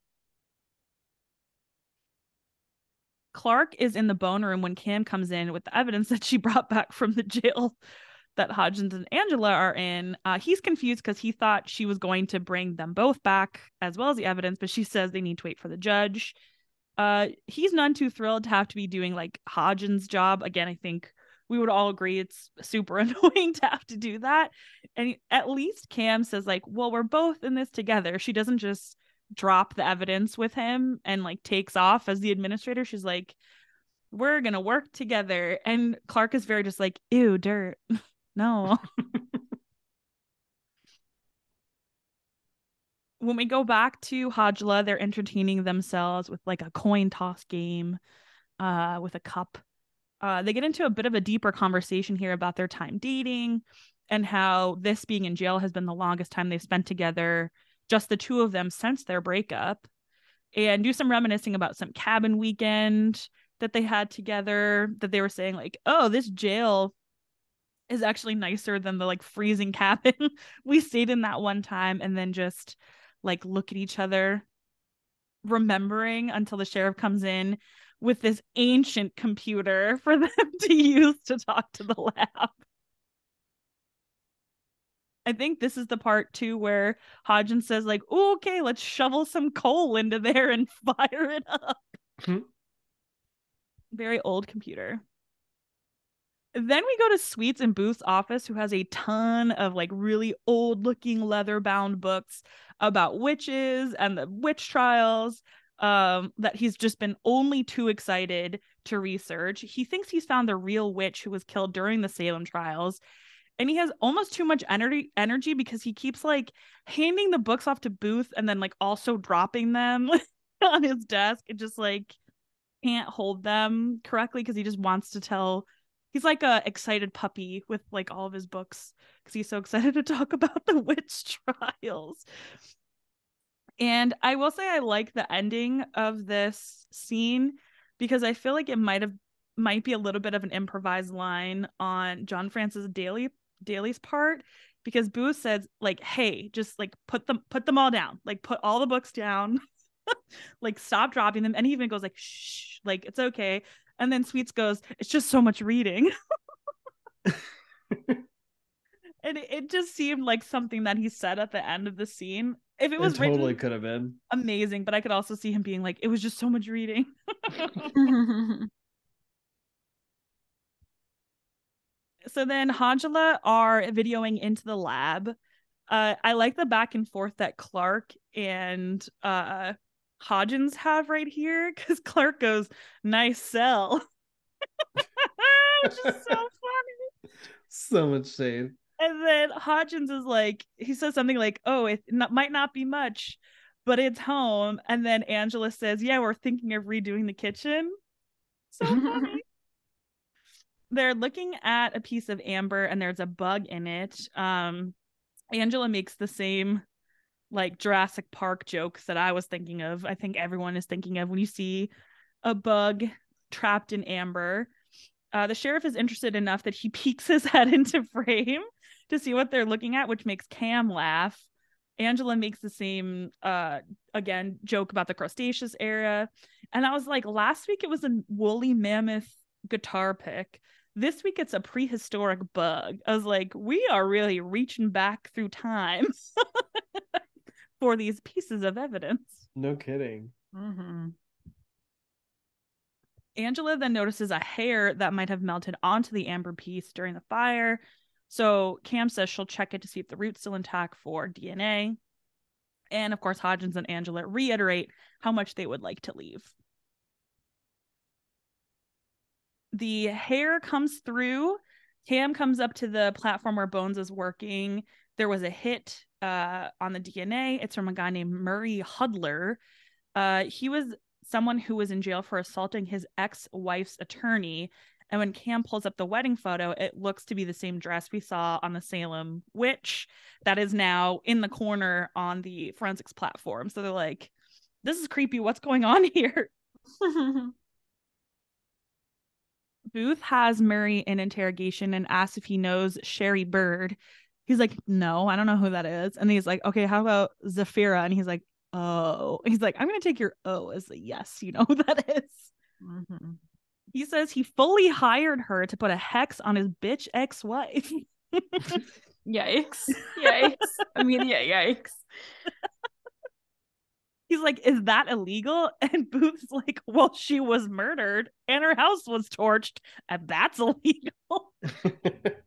Clark is in the bone room when Cam comes in with the evidence that she brought back from the jail that Hodgins and Angela are in. He's confused because he thought she was going to bring them both back as well as the evidence, but she says they need to wait for the judge. He's none too thrilled to have to be doing like Hodgins' job. Again, I think we would all agree it's super annoying to have to do that. And at least Cam says like, well, we're both in this together. She doesn't just drop the evidence with him and like takes off as the administrator. She's like, we're gonna work together. And Clark is very just like, ew, dirt. No. When we go back to Hadjla, they're entertaining themselves with like a coin toss game with a cup. They get into a bit of a deeper conversation here about their time dating and how this being in jail has been the longest time they've spent together, just the two of them since their breakup, and do some reminiscing about some cabin weekend that they had together, that they were saying like, oh, this jail is actually nicer than the like freezing cabin we stayed in that one time, and then just like look at each other remembering until the sheriff comes in with this ancient computer for them to use to talk to the lab. I think this is the part too where Hodgins says like, oh, okay, let's shovel some coal into there and fire it up. Very old computer. Then we go to Sweets and Booth's office, who has a ton of like really old looking leather bound books about witches and the witch trials that he's just been only too excited to research. He thinks he's found the real witch who was killed during the Salem trials. And he has almost too much energy because he keeps like handing the books off to Booth and then like also dropping them on his desk. It just like can't hold them correctly because he just wants to tell. He's like a excited puppy with like all of his books because he's so excited to talk about the witch trials. And I will say I like the ending of this scene because I feel like it might be a little bit of an improvised line on John Francis Daly's part, because Booth says like, hey, just like put them all down, like put all the books down, like stop dropping them. And he even goes like, shh, like it's okay. And then Sweets goes, it's just so much reading. And it just seemed like something that he said at the end of the scene. If it was totally written, could have been amazing, but I could also see him being like, it was just so much reading. So then Hadjla are videoing into the lab. I like the back and forth that Clark and Hodgins have right here, because Clark goes, nice cell. Which is so funny. So much shade. And then Hodgins is like, he says something like, oh, might not be much, but it's home. And then Angela says, yeah, we're thinking of redoing the kitchen. So funny. They're looking at a piece of amber and there's a bug in it. Angela makes the same like Jurassic Park jokes that I was thinking of. I think everyone is thinking of when you see a bug trapped in amber. The sheriff is interested enough that he peeks his head into frame to see what they're looking at, which makes Cam laugh. Angela makes the same again joke about the Cretaceous era. And I was like, last week it was a woolly mammoth guitar pick. This week it's a prehistoric bug. I was like, we are really reaching back through time for these pieces of evidence. No kidding. Mm-hmm. Angela then notices a hair that might have melted onto the amber piece during the fire. So Cam says she'll check it to see if the root's still intact for DNA. And of course, Hodgins and Angela reiterate how much they would like to leave. The hair comes through. Cam comes up to the platform where Bones is working. There was a hit on the DNA. It's from a guy named Murray Hudler. He was someone who was in jail for assaulting his ex-wife's attorney. And when Cam pulls up the wedding photo, it looks to be the same dress we saw on the Salem witch that is now in the corner on the forensics platform. So they're like, this is creepy. What's going on here? Booth has Murray in interrogation and asks if he knows Sherry Bird. He's like, no, I don't know who that is. And he's like, okay, how about Zafira? And he's like, oh. He's like, I'm going to take your O as a yes. You know who that is? Mm-hmm. He says he fully hired her to put a hex on his bitch ex-wife. Yikes. Yikes. I mean, yeah, yikes. He's like, is that illegal? And Booth's like, well, she was murdered and her house was torched, and that's illegal.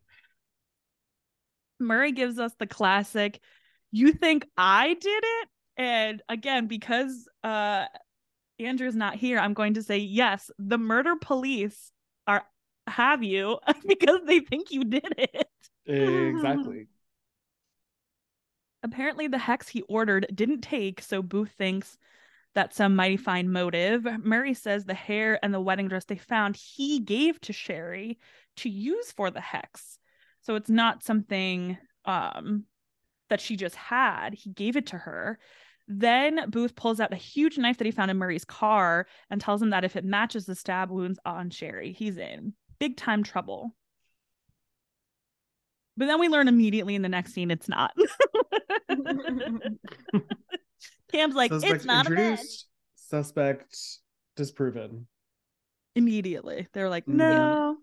Murray gives us the classic, you think I did it? And again, because Andrew's not here, I'm going to say yes, the murder police have you because they think you did it. Exactly. Apparently the hex he ordered didn't take, so Booth thinks that's some mighty fine motive. Murray says the hair and the wedding dress they found he gave to Sherry to use for the hex. So it's not something that she just had. He gave it to her. Then Booth pulls out a huge knife that he found in Murray's car and tells him that if it matches the stab wounds on Sherry, he's in big time trouble. But then we learn immediately in the next scene it's not. Cam's like, Suspect it's not introduced, suspect disproven. Immediately. They're like, no.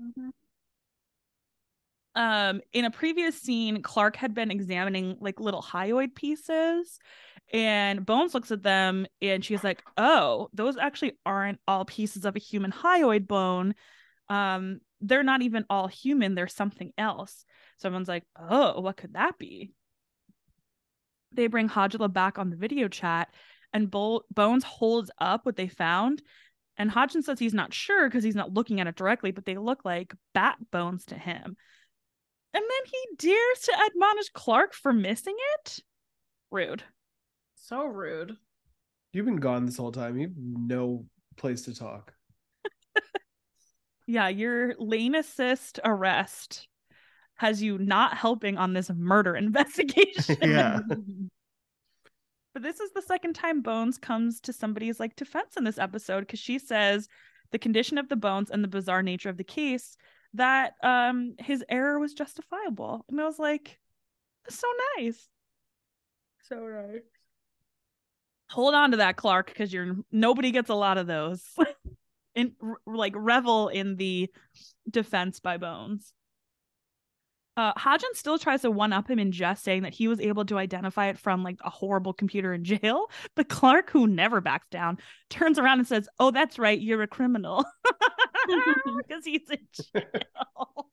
In a previous scene, Clark had been examining like little hyoid pieces, and Bones looks at them and she's like, oh, those actually aren't all pieces of a human hyoid bone. They're not even all human, they're something else. Someone's like, oh, what could that be? They bring Hodgela back on the video chat, and Bones holds up what they found, and Hodgson says he's not sure because he's not looking at it directly, but they look like bat bones to him. And then he dares to admonish Clark for missing it? Rude. So rude. You've been gone this whole time. You've no place to talk. Yeah, your lane assist arrest has you not helping on this murder investigation. Yeah. But this is the second time Bones comes to somebody's like defense in this episode, because she says the condition of the bones and the bizarre nature of the case, that his error was justifiable. And I was like, so nice. So nice. Hold on to that, Clark, because nobody gets a lot of those. And like revel in the defense by Bones. Hodgins still tries to one-up him in jest, saying that he was able to identify it from like a horrible computer in jail. But Clark, who never backs down, turns around and says, oh, that's right, you're a criminal. Because he's in jail.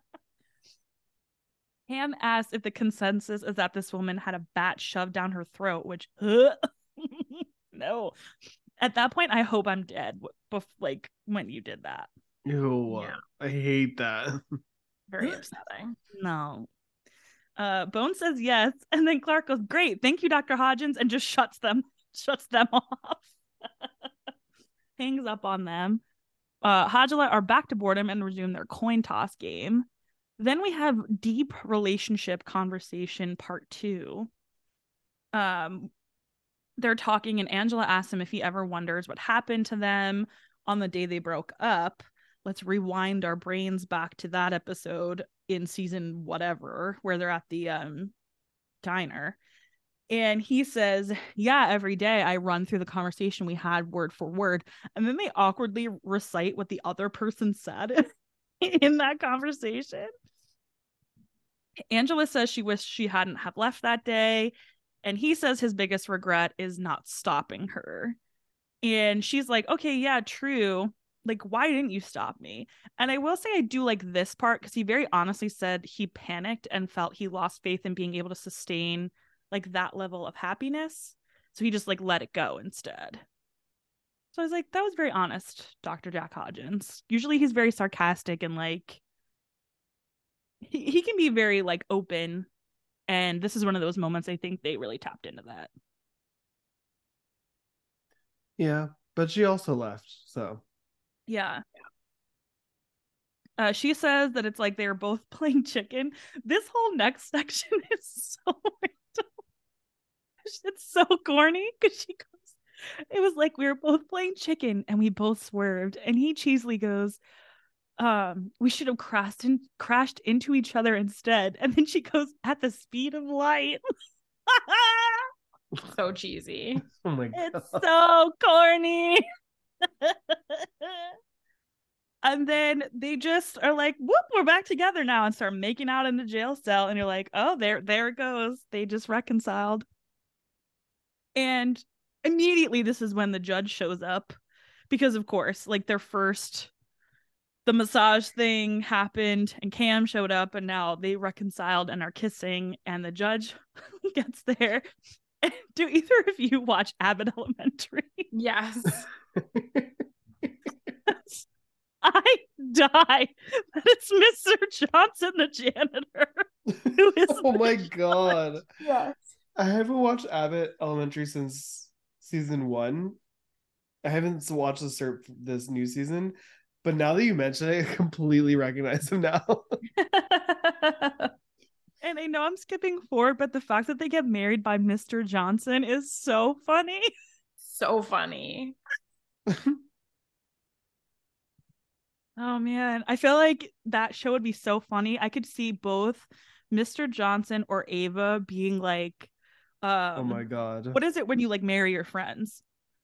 Ham asks if the consensus is that this woman had a bat shoved down her throat, which no. At that point, I hope I'm dead. Like when you did that. Ew, yeah. I hate that. Very upsetting. No. Bones says yes, and then Clark goes, great, thank you, Dr. Hodgins, and just shuts them off. Hangs up on them. Hodgela are back to boredom and resume their coin toss game. Then we have deep relationship conversation part 2. They're talking, and Angela asks him if he ever wonders what happened to them on the day they broke up. Let's rewind our brains back to that episode in season whatever, where they're at the diner. And he says, yeah, every day I run through the conversation we had word for word. And then they awkwardly recite what the other person said in that conversation. Angela says she wished she hadn't have left that day. And he says his biggest regret is not stopping her. And she's like, okay, yeah, true. Like, why didn't you stop me? And I will say I do like this part, because he very honestly said he panicked and felt he lost faith in being able to sustain like that level of happiness. So he just like let it go instead. So I was like, that was very honest, Dr. Jack Hodgins. Usually he's very sarcastic and like he can be very like open. And this is one of those moments I think they really tapped into that. Yeah, but she also left, so. Yeah. She says that it's like they were both playing chicken. This whole next section is so it's so corny, because she goes, it was like we were both playing chicken and we both swerved, and he cheesily goes, we should have crashed into each other instead. And then she goes, at the speed of light. So cheesy. Oh my God. It's so corny. And then they just are like, whoop, we're back together now, and start making out in the jail cell. And you're like, oh, there it goes. They just reconciled. And immediately this is when the judge shows up, because of course, like the massage thing happened and Cam showed up, and now they reconciled and are kissing, and the judge gets there Do either of you watch Abbott Elementary? Yes. I die that it's Mr. Johnson, the janitor. Who is Oh my god. Yes. I haven't watched Abbott Elementary since season 1. I haven't watched this new season, but now that you mention it, I completely recognize him now. And I know I'm skipping forward, but the fact that they get married by Mr. Johnson is so funny. So funny. Oh man, I feel like that show would be so funny. I could see both Mr. Johnson or Ava being like, Oh my god. what is it when you like marry your friends?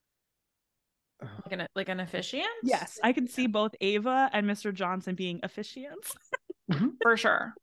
Like an officiant? Yes, I could see both Ava and Mr. Johnson being officiants. For sure.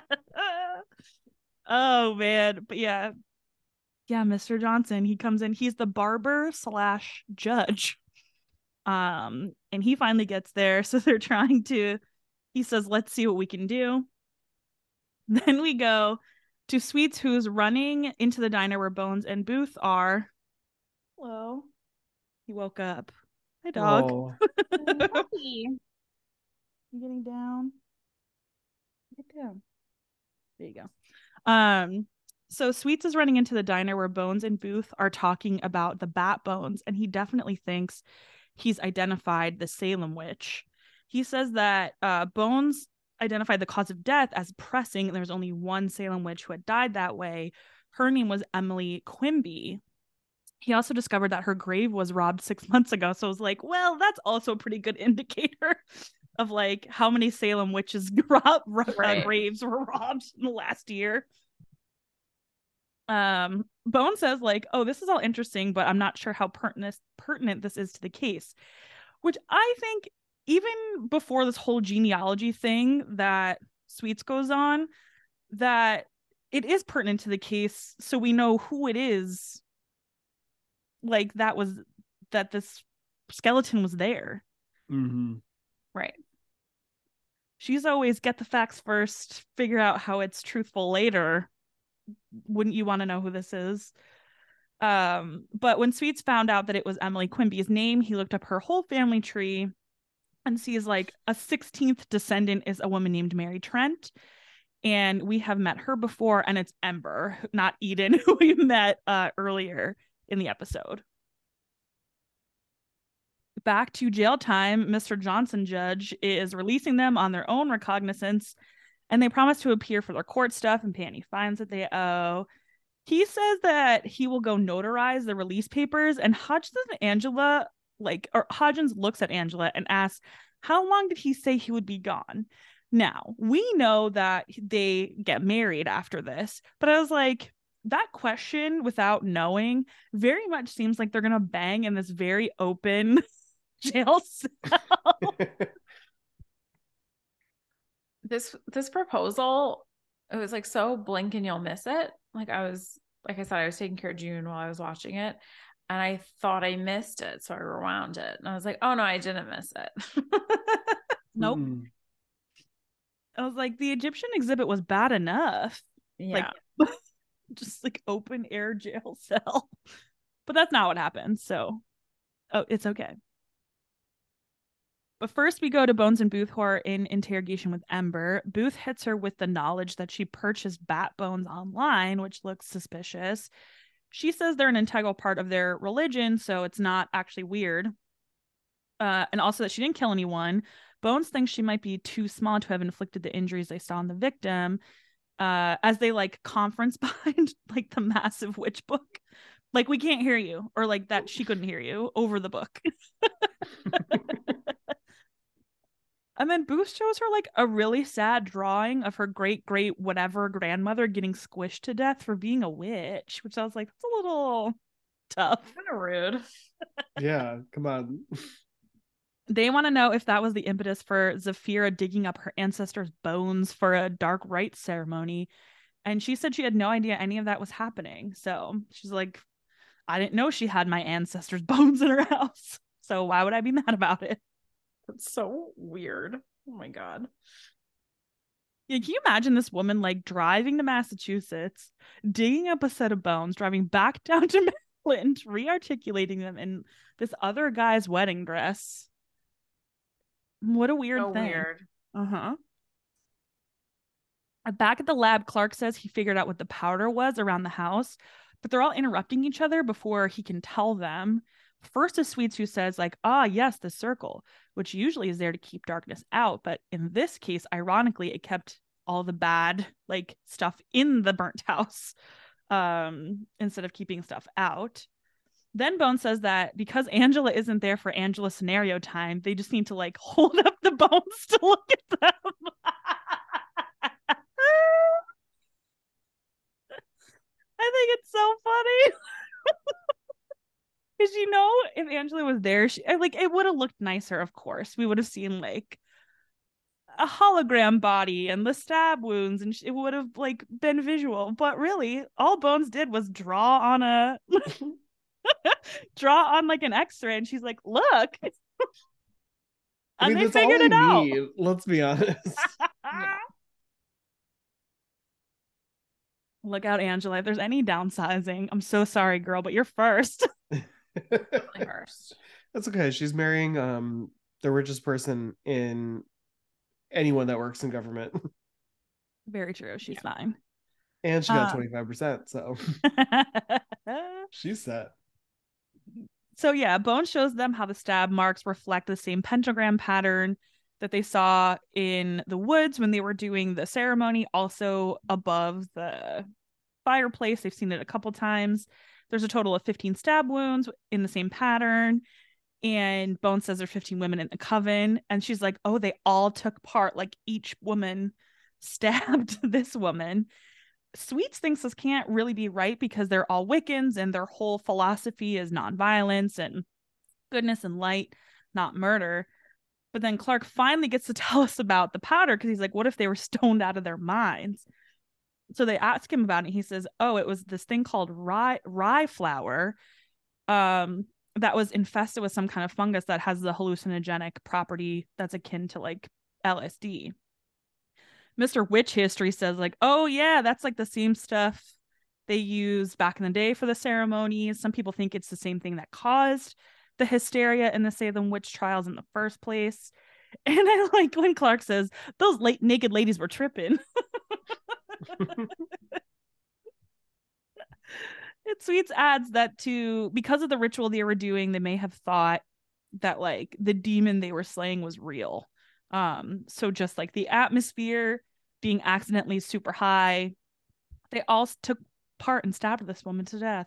Oh man, but yeah, Mr. Johnson, he comes in, he's the barber / judge. And he finally gets there, so they're trying to, he says, let's see what we can do. Then we go to Sweets, who's running into the diner where Bones and Booth are. Hello. He woke up. Hi, dog. Oh. You getting down? Get down. There you go. So Sweets is running into the diner where Bones and Booth are talking about the bat bones, and he definitely thinks he's identified the Salem witch. He says that Bones identified the cause of death as pressing, and there's only one Salem witch who had died that way. Her name was Emily Quimby. He also discovered that her grave was robbed 6 months ago. So I was like, well, that's also a pretty good indicator of like how many Salem witches graves were robbed in the last year. Bone says like, oh, this is all interesting, but I'm not sure how pertinent this is to the case, which I think even before this whole genealogy thing that Sweets goes on, that it is pertinent to the case, so we know who it is. Like that this skeleton was there. Mm-hmm. Right. She's always get the facts first, figure out how it's truthful later. Wouldn't you want to know who this is? But when Sweets found out that it was Emily Quimby's name, he looked up her whole family tree and sees like a 16th descendant is a woman named Mary Trent. And we have met her before, and it's Ember, not Eden, who we met earlier in the episode. Back to jail time, Mr. Johnson judge is releasing them on their own recognizance, and they promise to appear for their court stuff and pay any fines that they owe. He says that he will go notarize the release papers, and Hodgins looks at Angela and asks, how long did he say he would be gone? Now, we know that they get married after this, but I was like, that question, without knowing, very much seems like they're gonna bang in this very open jail cell. This proposal, it was like so blink and you'll miss it. Like I said, I was taking care of June while I was watching it, and I thought I missed it, so I rewound it, and I was like, oh no, I didn't miss it. Nope. I was like, the Egyptian exhibit was bad enough. Yeah. Like, just like open air jail cell. But that's not what happened. So, it's okay. But first we go to Bones and Booth, who are in interrogation with Ember. Booth hits her with the knowledge that she purchased bat bones online, which looks suspicious. She says they're an integral part of their religion, so it's not actually weird. And also that she didn't kill anyone. Bones thinks she might be too small to have inflicted the injuries they saw in the victim. As they like conference behind like the massive witch book, like we can't hear you, or like that she couldn't hear you over the book. And then Booth shows her like a really sad drawing of her great whatever grandmother getting squished to death for being a witch, which I was like, that's a little tough. Kind of rude. Yeah, come on. They want to know if that was the impetus for Zafira digging up her ancestors' bones for a dark rites ceremony. And she said she had no idea any of that was happening. So she's like, I didn't know she had my ancestors' bones in her house. So why would I be mad about it? That's so weird. Oh my God. Yeah, can you imagine this woman like driving to Massachusetts, digging up a set of bones, driving back down to Maryland, re-articulating them in this other guy's wedding dress? What a weird So thing. weird. Uh-huh. Back at the lab, Clark says he figured out what the powder was around the house, but they're all interrupting each other before he can tell them. First is Sweets, who says, like, ah, yes, the circle, which usually is there to keep darkness out. But in this case, ironically, it kept all the bad, like, stuff in the burnt house instead of keeping stuff out. Then Bone says that because Angela isn't there for Angela scenario time, they just need to, like, hold up the bones to look at them. I think it's so funny. Because if Angela was there, like it would have looked nicer, of course. We would have seen like a hologram body and the stab wounds, and it would have like been visual. But really, all Bones did was draw on like an X-ray, and she's like, "Look," I and mean, they that's all figured they it out. need. Let's be honest. Yeah. Look out, Angela. If there's any downsizing, I'm so sorry, girl, but you're first. First. That's okay. She's marrying the richest person in anyone that works in government. Very true. She's fine. And she got 25%, so she's set. So yeah, Bone shows them how the stab marks reflect the same pentagram pattern that they saw in the woods when they were doing the ceremony, also above the fireplace. They've seen it a couple times. There's a total of 15 stab wounds in the same pattern. And Bone says there's 15 women in the coven. And she's like, oh, they all took part. Like each woman stabbed this woman. Sweets thinks this can't really be right because they're all Wiccans and their whole philosophy is nonviolence and goodness and light, not murder. But then Clark finally gets to tell us about the powder because he's like, what if they were stoned out of their minds? So they ask him about it. He says, oh, it was this thing called rye flower that was infested with some kind of fungus that has the hallucinogenic property that's akin to like LSD. Mr. Witch History says like, oh yeah, that's like the same stuff they used back in the day for the ceremonies. Some people think it's the same thing that caused the hysteria in the Salem witch trials in the first place. And I like when Clark says those naked ladies were tripping. It Sweets adds that because of the ritual they were doing, they may have thought that like the demon they were slaying was real. So just like the atmosphere being accidentally super high, they all took part and stabbed this woman to death.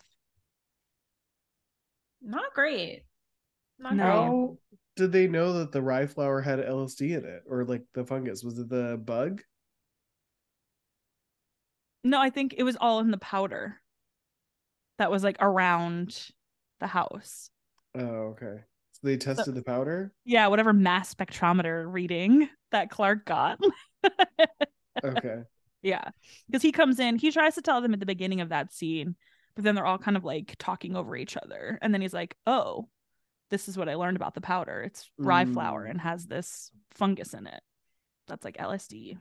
Not great. No. How did they know that the rye flower had LSD in it, or like the fungus? Was it the bug? No, I think it was all in the powder that was like around the house. Oh, okay. So they tested the powder? Yeah, whatever mass spectrometer reading that Clark got. Okay. Yeah. Because he comes in, he tries to tell them at the beginning of that scene, but then they're all kind of like talking over each other. And then he's like, oh, this is what I learned about the powder. It's rye flour and has this fungus in it. That's like LSD.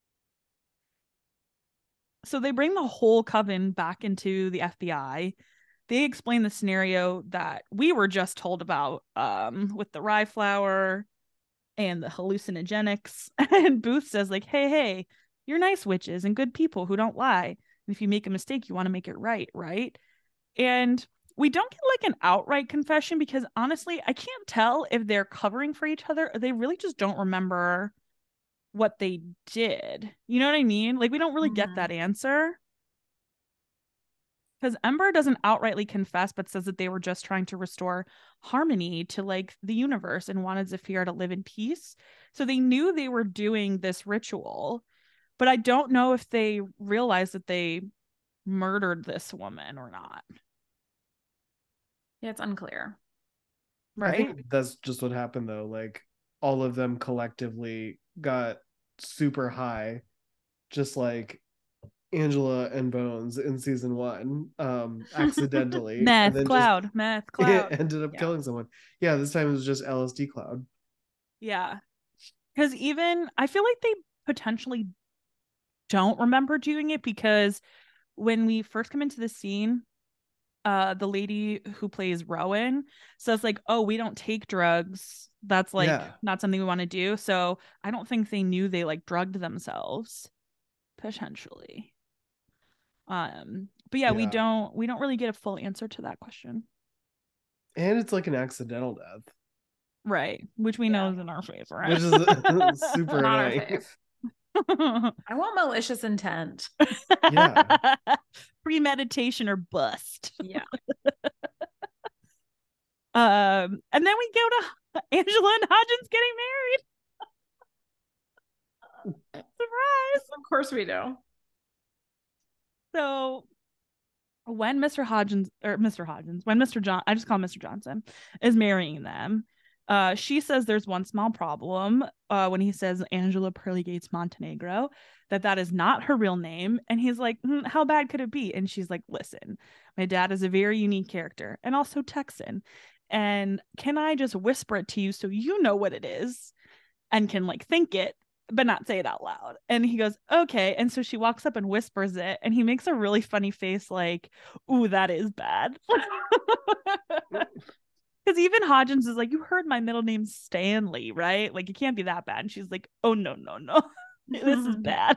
So they bring the whole coven back into the FBI. They explain the scenario that we were just told about with the rye flour and the hallucinogenics. And Booth says like, hey, you're nice witches and good people who don't lie. And if you make a mistake, you want to make it right? And we don't get like an outright confession because honestly, I can't tell if they're covering for each other or they really just don't remember what they did. You know what I mean? Like we don't really get that answer. Because Ember doesn't outrightly confess, but says that they were just trying to restore harmony to like the universe and wanted Zafira to live in peace. So they knew they were doing this ritual, but I don't know if they realized that they murdered this woman or not. Yeah, it's unclear. Right? I think that's just what happened though. Like all of them collectively got super high, just like Angela and Bones in season 1, accidentally. Meth Cloud. Ended up killing someone. Yeah, this time it was just LSD Cloud. Yeah. Because even I feel like they potentially don't remember doing it because when we first come into the scene, the lady who plays Rowan says like, oh, we don't take drugs. That's like not something we want to do. So I don't think they knew they like drugged themselves, potentially. But yeah, we don't really get a full answer to that question. And it's like an accidental death. Right. Which we know is in our favor. Which is super annoying. I want malicious intent. Yeah. Premeditation or bust. Yeah. And then we go to Angela and Hodgins getting married. Surprise. Of course we do. So when when Mr. John, I just call him Mr. Johnson, is marrying them, she says there's one small problem when he says Angela Pearly Gates Montenegro, that is not her real name. And he's like, how bad could it be? And she's like, listen, my dad is a very unique character and also Texan. And can I just whisper it to you so you know what it is and can like think it, but not say it out loud? And he goes, okay. And so she walks up and whispers it, and he makes a really funny face like, ooh, that is bad. Because even Hodgins is like, you heard my middle name's Stanley, right? Like, it can't be that bad. And she's like, oh, no. This is bad.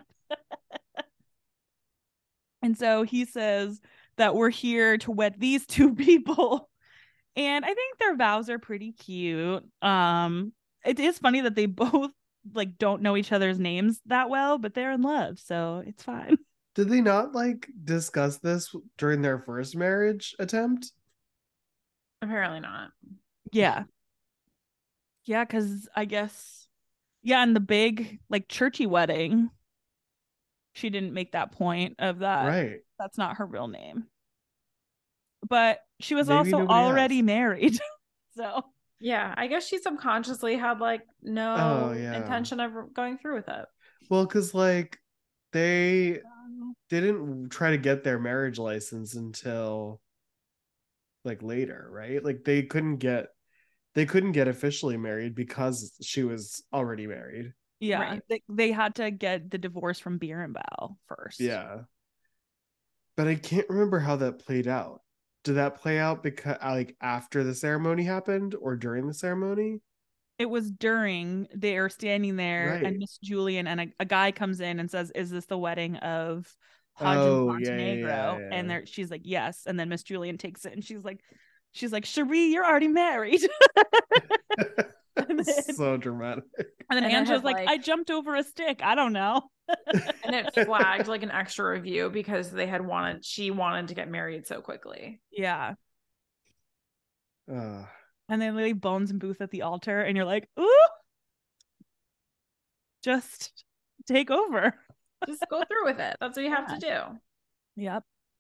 And so he says that we're here to wed these two people. And I think their vows are pretty cute. It is funny that they both like don't know each other's names that well, but they're in love, so it's fine. Did they not like discuss this during their first marriage attempt? Apparently not. Yeah, because I guess in the big like churchy wedding, she didn't make that point of that. Right. That's not her real name. But she was Maybe also already married. So yeah, I guess she subconsciously had like no intention of going through with it. Well, because like they didn't try to get their marriage license until like later, right? Like they couldn't get officially married because she was already married. Yeah, right. They had to get the divorce from Beerenbaugh first. Yeah. But I can't remember how that played out. Did that play out because like after the ceremony happened or during the ceremony? It was during. They are standing there, right. And Miss Julian and a guy comes in and says, is this the wedding of Hodgins Montenegro? Yeah. And she's like, yes. And then Miss Julian takes it and she's like, Cherie, you're already married. So dramatic. And then Angela's like, I jumped over a stick. I don't know. And it flagged like an extra review because she wanted to get married so quickly. Yeah. And then Lily Bones and Booth at the altar, and you're like, ooh, just take over. Just go through with it. That's what you have to do. Yep.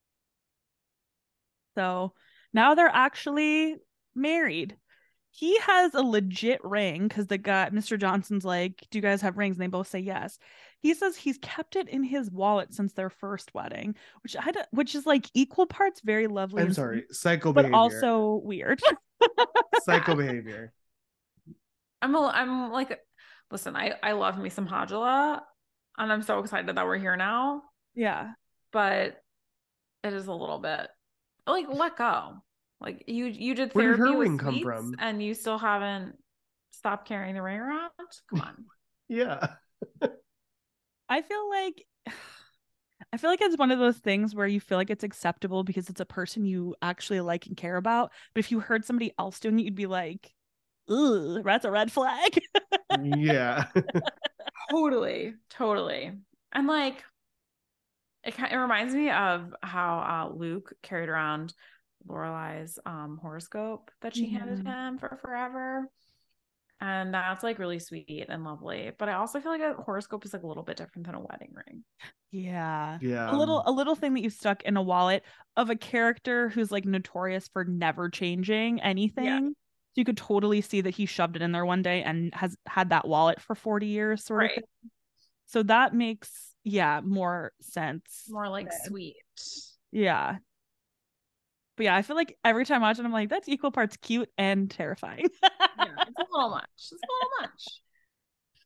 So now they're actually married. He has a legit ring because the guy, Mr. Johnson's like, do you guys have rings? And they both say yes. He says he's kept it in his wallet since their first wedding, which is like equal parts very lovely. I'm sorry, psycho behavior, but also weird. Psycho behavior. I'm like, listen, I love me some Hadjila, and I'm so excited that we're here now. Yeah, but it is a little bit like, let go. Like you did therapy. Where did her ring come from? And you still haven't stopped carrying the ring around? Come on. Yeah. I feel like it's one of those things where you feel like it's acceptable because it's a person you actually like and care about. But if you heard somebody else doing it, you'd be like, ooh, that's a red flag. Yeah. Totally. And like, it reminds me of how Luke carried around Lorelai's horoscope that she handed him for forever, and that's like really sweet and lovely. But I also feel like a horoscope is like a little bit different than a wedding ring. Yeah. A little thing that you stuck in a wallet of a character who's like notorious for never changing anything. Yeah. So you could totally see that he shoved it in there one day and has had that wallet for 40 years sort of thing. So that makes more sense. More like sweet. Yeah. But yeah, I feel like every time I watch it, I'm like, that's equal parts cute and terrifying. Yeah, it's a little much.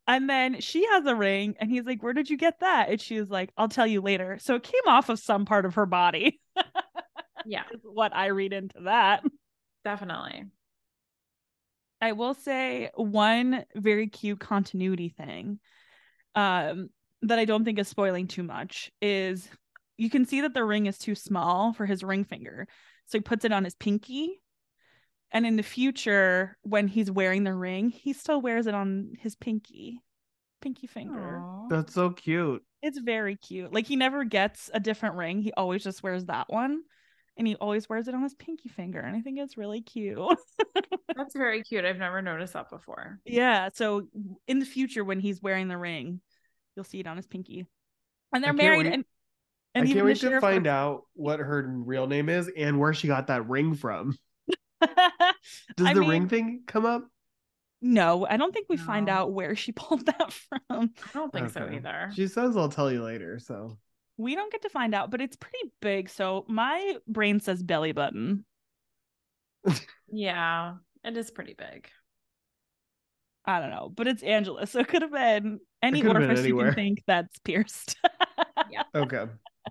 And then she has a ring, and he's like, "Where did you get that?" And she was like, "I'll tell you later." So it came off of some part of her body. Yeah, Is what I read into that. definitely. I will say one very cute continuity thing that I don't think is spoiling too much is you can see that the ring is too small for his ring finger. So he puts it on his pinky. And in the future, when he's wearing the ring, he still wears it on his pinky finger. Aww. That's so cute. It's very cute. Like he never gets a different ring. He always just wears that one. And he always wears it on his pinky finger. And I think it's really cute. That's very cute. I've never noticed that before. Yeah. So in the future, when he's wearing the ring, you'll see it on his pinky. And they're I can't married. wait. And I can't even the wait to sheriff find works- out what her real name is and where she got that ring from. Does I the mean, ring thing come up? No, I don't think we find No. out where she pulled that from. I don't think so Okay. either. She says I'll tell you later, so We don't get to find out, but it's pretty big. So my brain says belly button. Yeah, it is pretty big. I don't know, but it's Angela, so it could have been any could have been orifice you anywhere. can think that's pierced. okay.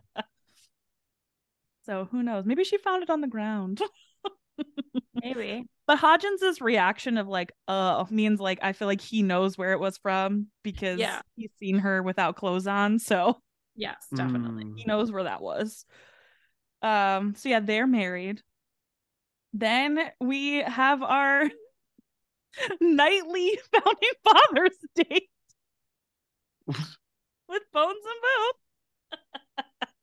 So who knows? Maybe she found it on the ground. Maybe. But Hodgins's reaction of like, means like I feel like he knows where it was from because Yeah. he's seen her without clothes on. So Yes, definitely. Mm. he knows where that was. So yeah, they're married. Then we have our nightly founding fathers date with Bones and Boo.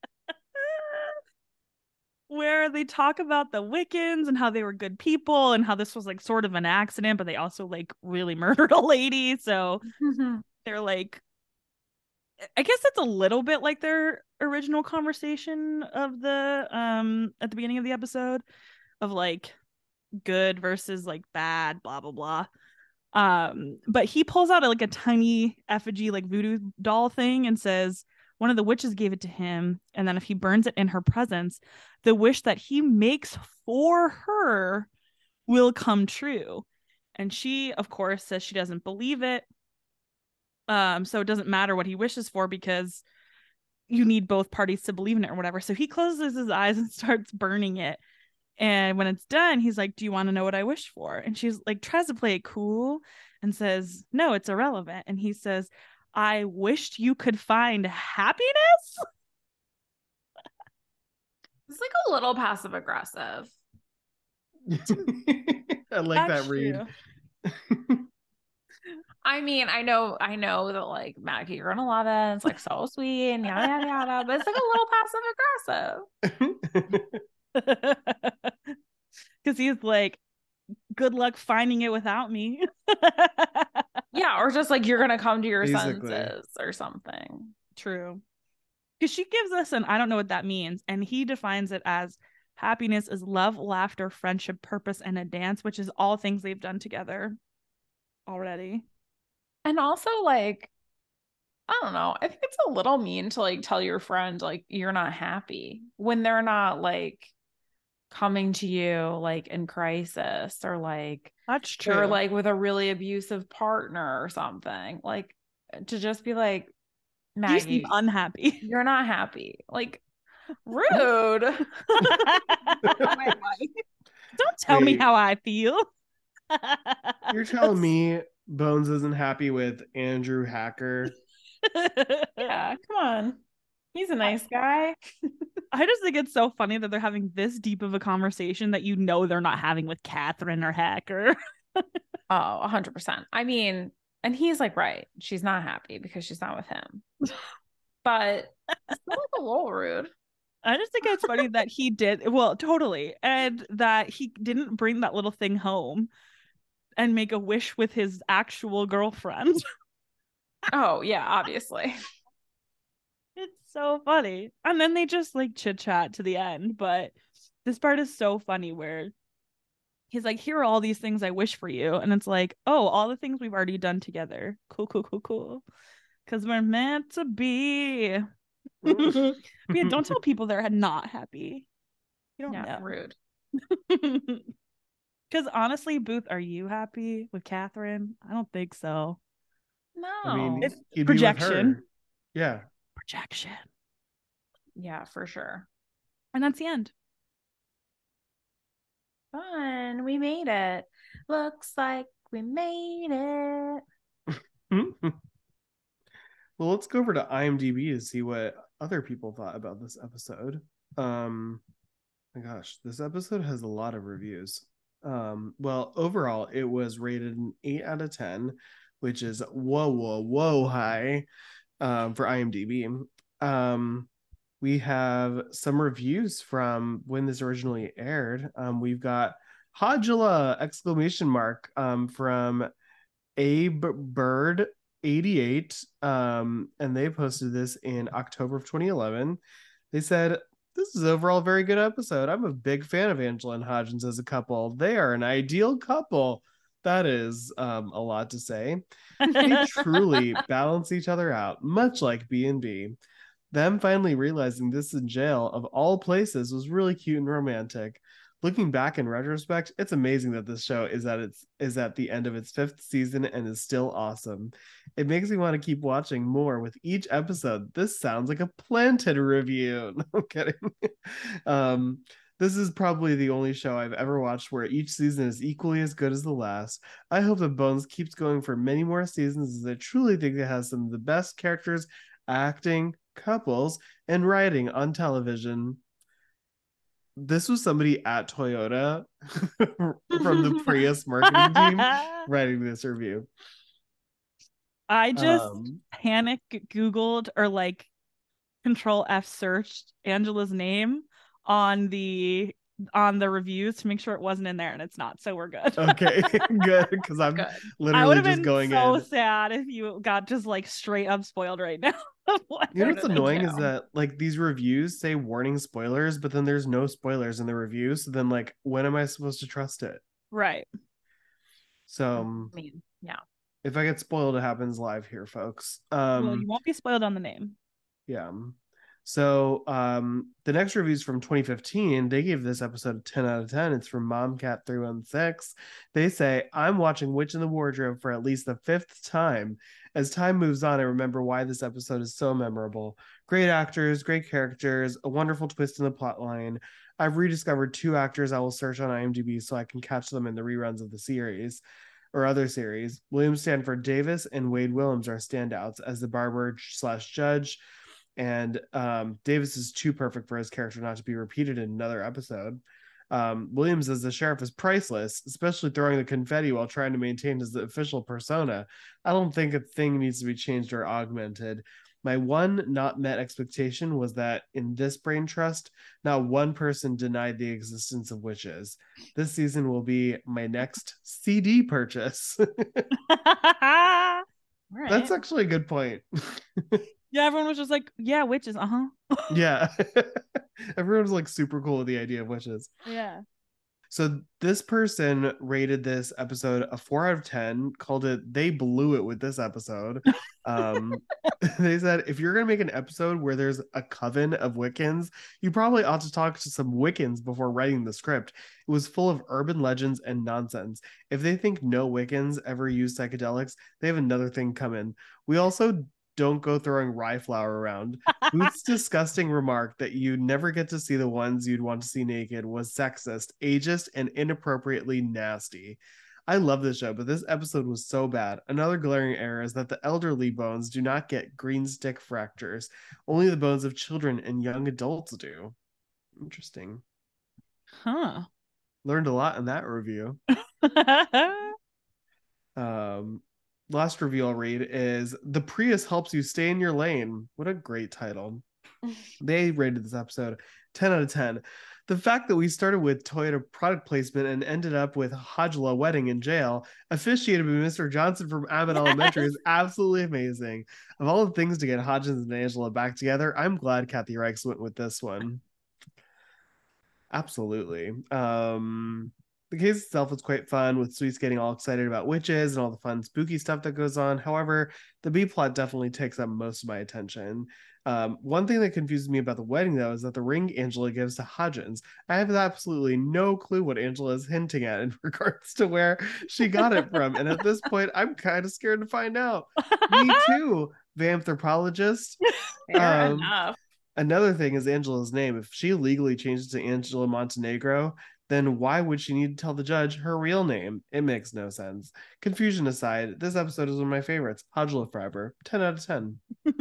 Where they talk about the Wiccans and how they were good people and how this was like sort of an accident, but they also like really murdered a lady. So they're like, I guess it's a little bit like their original conversation of the at the beginning of the episode of like good versus like bad, blah blah blah. But he pulls out like a tiny effigy like voodoo doll thing and says one of the witches gave it to him, and then if he burns it in her presence, the wish that he makes for her will come true. And she, of course, says she doesn't believe it. So it doesn't matter what he wishes for because you need both parties to believe in it or whatever. So he closes his eyes and starts burning it. And when it's done, he's like, "Do you want to know what I wish for?" And she's like, tries to play it cool and says, "No, it's irrelevant." And he says, "I wished you could find happiness." It's like a little passive aggressive. I like That's that read. true. I mean, I know that like Maggie, you're gonna love it. It's like so sweet and yada yada yada, but it's like a little passive aggressive. Because he's like, "Good luck finding it without me." Yeah, or just like you're gonna come to your Basically. senses or something. True. Because she gives us an I don't know what that means. And he defines it as happiness is love, laughter, friendship, purpose, and a dance, which is all things they've done together already. And also like, I don't know, I think it's a little mean to like tell your friend like you're not happy when they're not like coming to you like in crisis or like That's true. or like with a really abusive partner or something. Like to just be like, You seem Maggie, unhappy. you're not happy. Like rude. Don't tell me Wait. how I feel. You're telling me Bones isn't happy with Andrew Hacker? Yeah, come on. He's a nice guy. I just think it's so funny that they're having this deep of a conversation that you know they're not having with Catherine or Hacker. Oh, 100%. I mean, and he's like, right, she's not happy because she's not with him. But it's still like a little rude. I just think it's funny that he did well, totally, and that he didn't bring that little thing home and make a wish with his actual girlfriend. Oh, yeah, obviously. It's so funny. And then they just like chit chat to the end. But this part is so funny where he's like, "Here are all these things I wish for you." And it's like, "Oh, all the things we've already done together. Cool, cool, cool, cool. Because we're meant to be." But yeah, don't tell people they're not happy. You don't Yeah, know. rude. Because honestly, Booth, are you happy with Catherine? I don't think so. No. I mean, It's he'd be with projection. her. Yeah. Projection. Yeah, for sure. And that's the end. Fun. We made it. Looks like we made it. Well, let's go over to IMDb to see what other people thought about this episode. My gosh, this episode has a lot of reviews. Well, overall, it was rated an 8 out of 10, which is whoa high for IMDb. We have some reviews from when this originally aired. We've got Hodula exclamation mark from Abe Bird 88, and they posted this in October of 2011. They said, "This is overall a very good episode. I'm a big fan of Angela and Hodgins as a couple. They are an ideal couple." That is a lot to say. They truly balance each other out, much like B&B. Them finally realizing this in jail, of all places, was really cute and romantic. Looking back in retrospect, it's amazing that this show is at the end of its 5th season and is still awesome. It makes me want to keep watching more with each episode. This sounds like a planted review. No, I'm kidding. This is probably the only show I've ever watched where each season is equally as good as the last. I hope that Bones keeps going for many more seasons, as I truly think it has some of the best characters, acting, couples, and writing on television. This was somebody at Toyota from the Prius marketing team writing this review. I just panic Googled or like Control F searched Angela's name on the reviews to make sure it wasn't in there, and it's not, so we're good. Okay, good, because I'm Good. literally just going so in. sad if you got just like straight up spoiled right now. You know what's annoying is that like these reviews say warning spoilers, but then there's no spoilers in the review. So then like when am I supposed to trust it? Right. So I mean, yeah. If I get spoiled, it happens live here, folks. Well, you won't be spoiled on the name. Yeah. So the next reviews from 2015, they gave this episode a 10 out of 10. It's from MomCat316. They say, "I'm watching Witch in the Wardrobe for at least the 5th time. As time moves on, I remember why this episode is so memorable. Great actors, great characters, a wonderful twist in the plot line. I've rediscovered 2 actors I will search on IMDb so I can catch them in the reruns of the series or other series. William Stanford Davis and Wade Willems are standouts as the barber/judge. And Davis is too perfect for his character not to be repeated in another episode. Williams as the sheriff is priceless, especially throwing the confetti while trying to maintain his official persona. I don't think a thing needs to be changed or augmented. My one not met expectation was that in this brain trust, not one person denied the existence of witches. This season will be my next CD purchase." Right. That's actually a good point. Yeah, everyone was just like, yeah, witches, Yeah. Everyone was like super cool with the idea of witches. Yeah. So this person rated this episode a 4 out of 10, called it "they blew it with this episode." They said, "If you're going to make an episode where there's a coven of Wiccans, you probably ought to talk to some Wiccans before writing the script. It was full of urban legends and nonsense. If they think no Wiccans ever use psychedelics, they have another thing coming. We also don't go throwing rye flour around. Booth's disgusting remark that you never get to see the ones you'd want to see naked was sexist, ageist, and inappropriately nasty. I love this show, but this episode was so bad. Another glaring error is that the elderly bones do not get green stick fractures. Only the bones of children and young adults do." Interesting. Huh. Learned a lot in that review. Last review I'll read is "The Prius helps you stay in your lane." What a great title. They rated this episode 10 out of 10. "The fact that we started with Toyota product placement and ended up with Hodula wedding in jail, officiated by Mr. Johnson from Abbott Elementary, is absolutely amazing. Of all the things to get Hodgins and Angela back together, I'm glad Kathy Reichs went with this one." Absolutely. The case itself is quite fun, with Sweets getting all excited about witches and all the fun spooky stuff that goes on. However, the B plot definitely takes up most of my attention. One thing that confuses me about the wedding, though, is that the ring Angela gives to Hodgins, I have absolutely no clue what Angela is hinting at in regards to where she got it from. And at this point, I'm kind of scared to find out. Me too, Vampthropologist. Fair enough. Another thing is Angela's name. If she legally changes to Angela Montenegro, then why would she need to tell the judge her real name? It makes no sense. Confusion aside, this episode is one of my favorites. Hodgela Forever, 10 out of 10.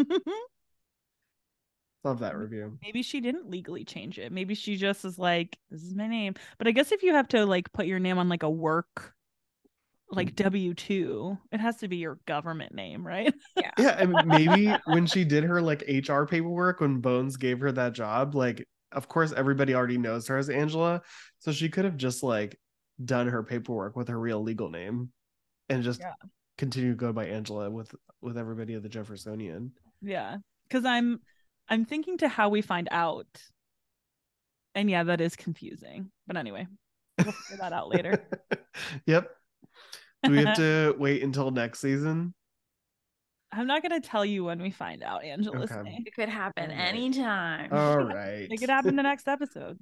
Love that review. Maybe she didn't legally change it. Maybe she just is like, this is my name. But I guess if you have to like put your name on like a work, like W-2, it has to be your government name, right? Yeah, and maybe when she did her like HR paperwork, when Bones gave her that job, like, of course everybody already knows her as Angela, so she could have just like done her paperwork with her real legal name and just continue to go by Angela with everybody at the Jeffersonian. Yeah, because I'm thinking to how we find out, and yeah, that is confusing. But anyway, we'll figure that out later. Yep. Do we have to wait until next season? I'm not going to tell you when we find out Angela's name. It could happen anytime. All right. It could happen the next episode.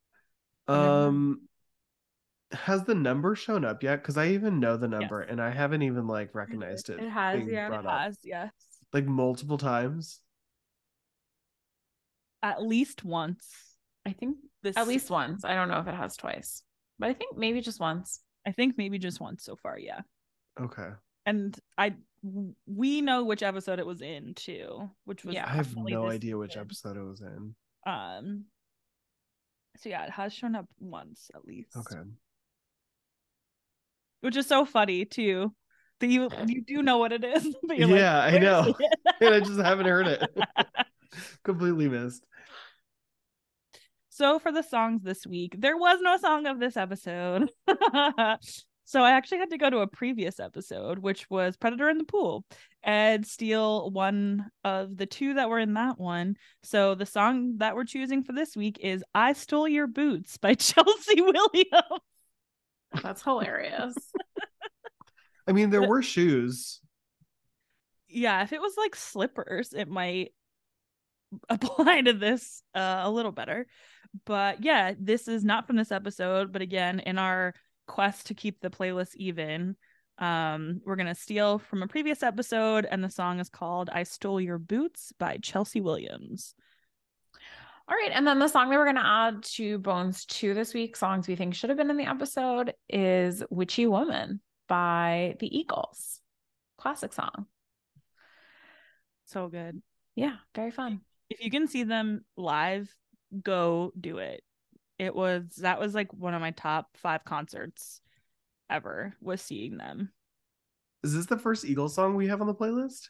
Has the number shown up yet? Because I even know the number and I haven't even like recognized it. It has, It has, yes. Like multiple times. At least once. I think at least once. I don't know if it has twice, but I think maybe just once. I think maybe just once so far, yeah. Okay. And we know which episode it was in too, which was I have no idea which episode it was in. So yeah, it has shown up once at least. Okay. Which is so funny too. That you do know what it is, but you're I know. And I just haven't heard it. Completely missed. So for the songs this week, there was no song of this episode. So I actually had to go to a previous episode, which was Predator in the Pool, and steal one of the two that were in that one. So the song that we're choosing for this week is I Stole Your Boots by Chelsea Williams. That's hilarious. I mean, there were shoes. Yeah, if it was like slippers, it might apply to this a little better. But yeah, this is not from this episode, but again, in our quest to keep the playlist even, we're gonna steal from a previous episode, and the song is called I Stole Your Boots by Chelsea Williams. All right, and then the song that we're gonna add to Bones 2 this week, songs we think should have been in the episode, is Witchy Woman by the Eagles. Classic song. So good. Yeah, very fun. If you can see them live, go do it. That was like one of my top 5 concerts ever, was seeing them. Is this the first Eagles song we have on the playlist?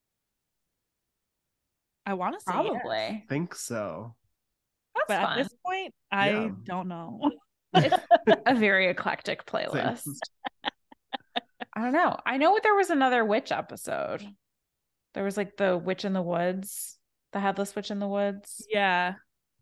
I want to say probably. Yes. I think so. That's but fun. At this point, I don't know. It's a very eclectic playlist. I don't know. I know there was another witch episode. There was like the Witch in the Woods, the Headless Witch in the Woods. Yeah.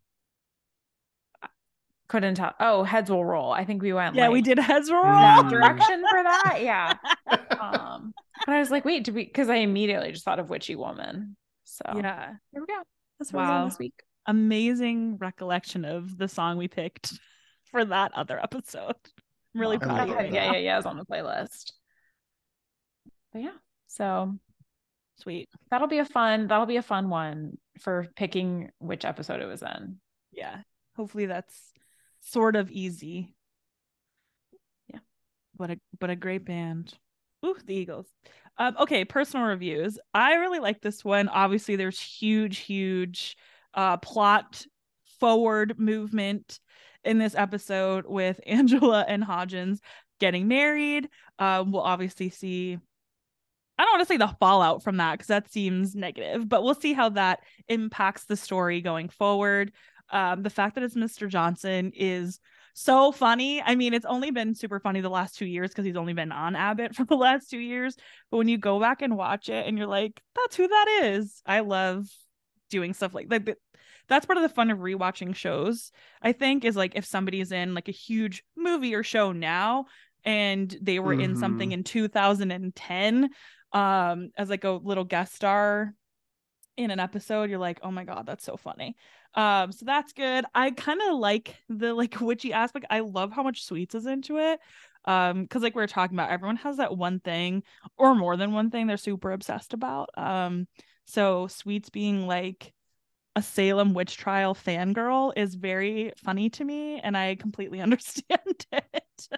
Couldn't tell. Oh, Heads Will Roll. I think we went. Yeah, we did Heads Will Roll. That direction for that. Yeah. But I was like, wait, because I immediately just thought of Witchy Woman. So yeah, here we go. That's what we're on this week. Amazing recollection of the song we picked for that other episode. I'm really proud of you. Yeah. It's on the playlist. But yeah, so sweet. That'll be a fun one for picking which episode it was in. Yeah. Hopefully that's sort of easy. Yeah. But a great band. Ooh, the Eagles. Okay, personal reviews. I really like this one. Obviously, there's huge plot forward movement in this episode with Angela and Hodgins getting married. We'll obviously see, I don't want to say the fallout from that because that seems negative, but we'll see how that impacts the story going forward. The fact that it's Mr. Johnson is so funny. I mean, it's only been super funny the last 2 years because he's only been on Abbott for the last 2 years. But when you go back and watch it and you're like, that's who that is. I love doing stuff like that. that's part of the fun of rewatching shows, I think, is like if somebody's in like a huge movie or show now and they were in something in 2010 as like a little guest star in an episode, you're like, oh my god, that's so funny. So that's good. I kind of like the like witchy aspect. I love how much Sweets is into it. Because like we were talking about, everyone has that one thing or more than one thing they're super obsessed about. So Sweets being like a Salem witch trial fangirl is very funny to me, and I completely understand it.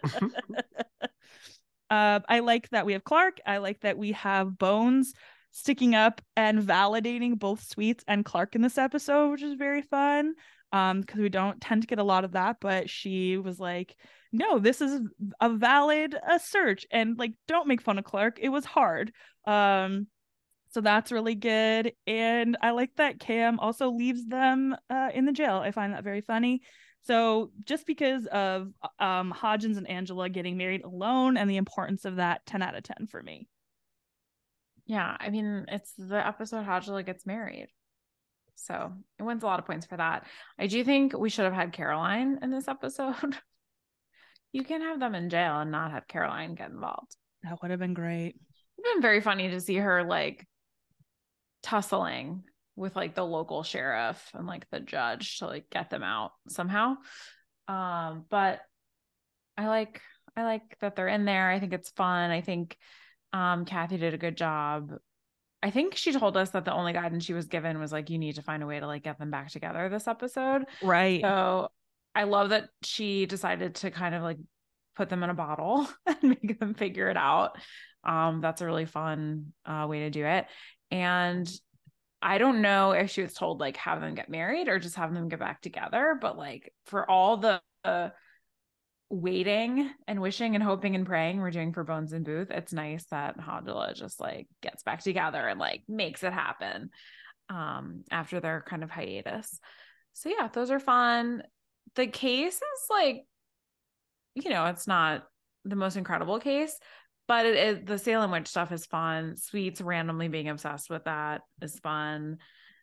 I like that we have Clark. I like that we have Bones sticking up and validating both Sweets and Clark in this episode, which is very fun. Because we don't tend to get a lot of that, but she was like, no, this is a valid search, and like, don't make fun of Clark. It was hard. So that's really good. And I like that Cam also leaves them in the jail. I find that very funny. So just because of Hodgins and Angela getting married alone and the importance of that, 10 out of 10 for me. Yeah, I mean, it's the episode Hodgela gets married. So it wins a lot of points for that. I do think we should have had Caroline in this episode. You can have them in jail and not have Caroline get involved. That would have been great. It's been very funny to see her like tussling with like the local sheriff and like the judge to like get them out somehow. But I like that they're in there. I think it's fun. I think Kathy did a good job. I think she told us that the only guidance she was given was like, you need to find a way to like get them back together this episode. Right. So I love that she decided to kind of like put them in a bottle and make them figure it out. That's a really fun way to do it. And I don't know if she was told like have them get married or just have them get back together, but like for all the waiting and wishing and hoping and praying we're doing for Bones and Booth, it's nice that Hodgela just like gets back together and like makes it happen after their kind of hiatus. So yeah, those are fun. The case is like, you know, it's not the most incredible case, but it is, the Salem witch stuff is fun. Sweets randomly being obsessed with that is fun.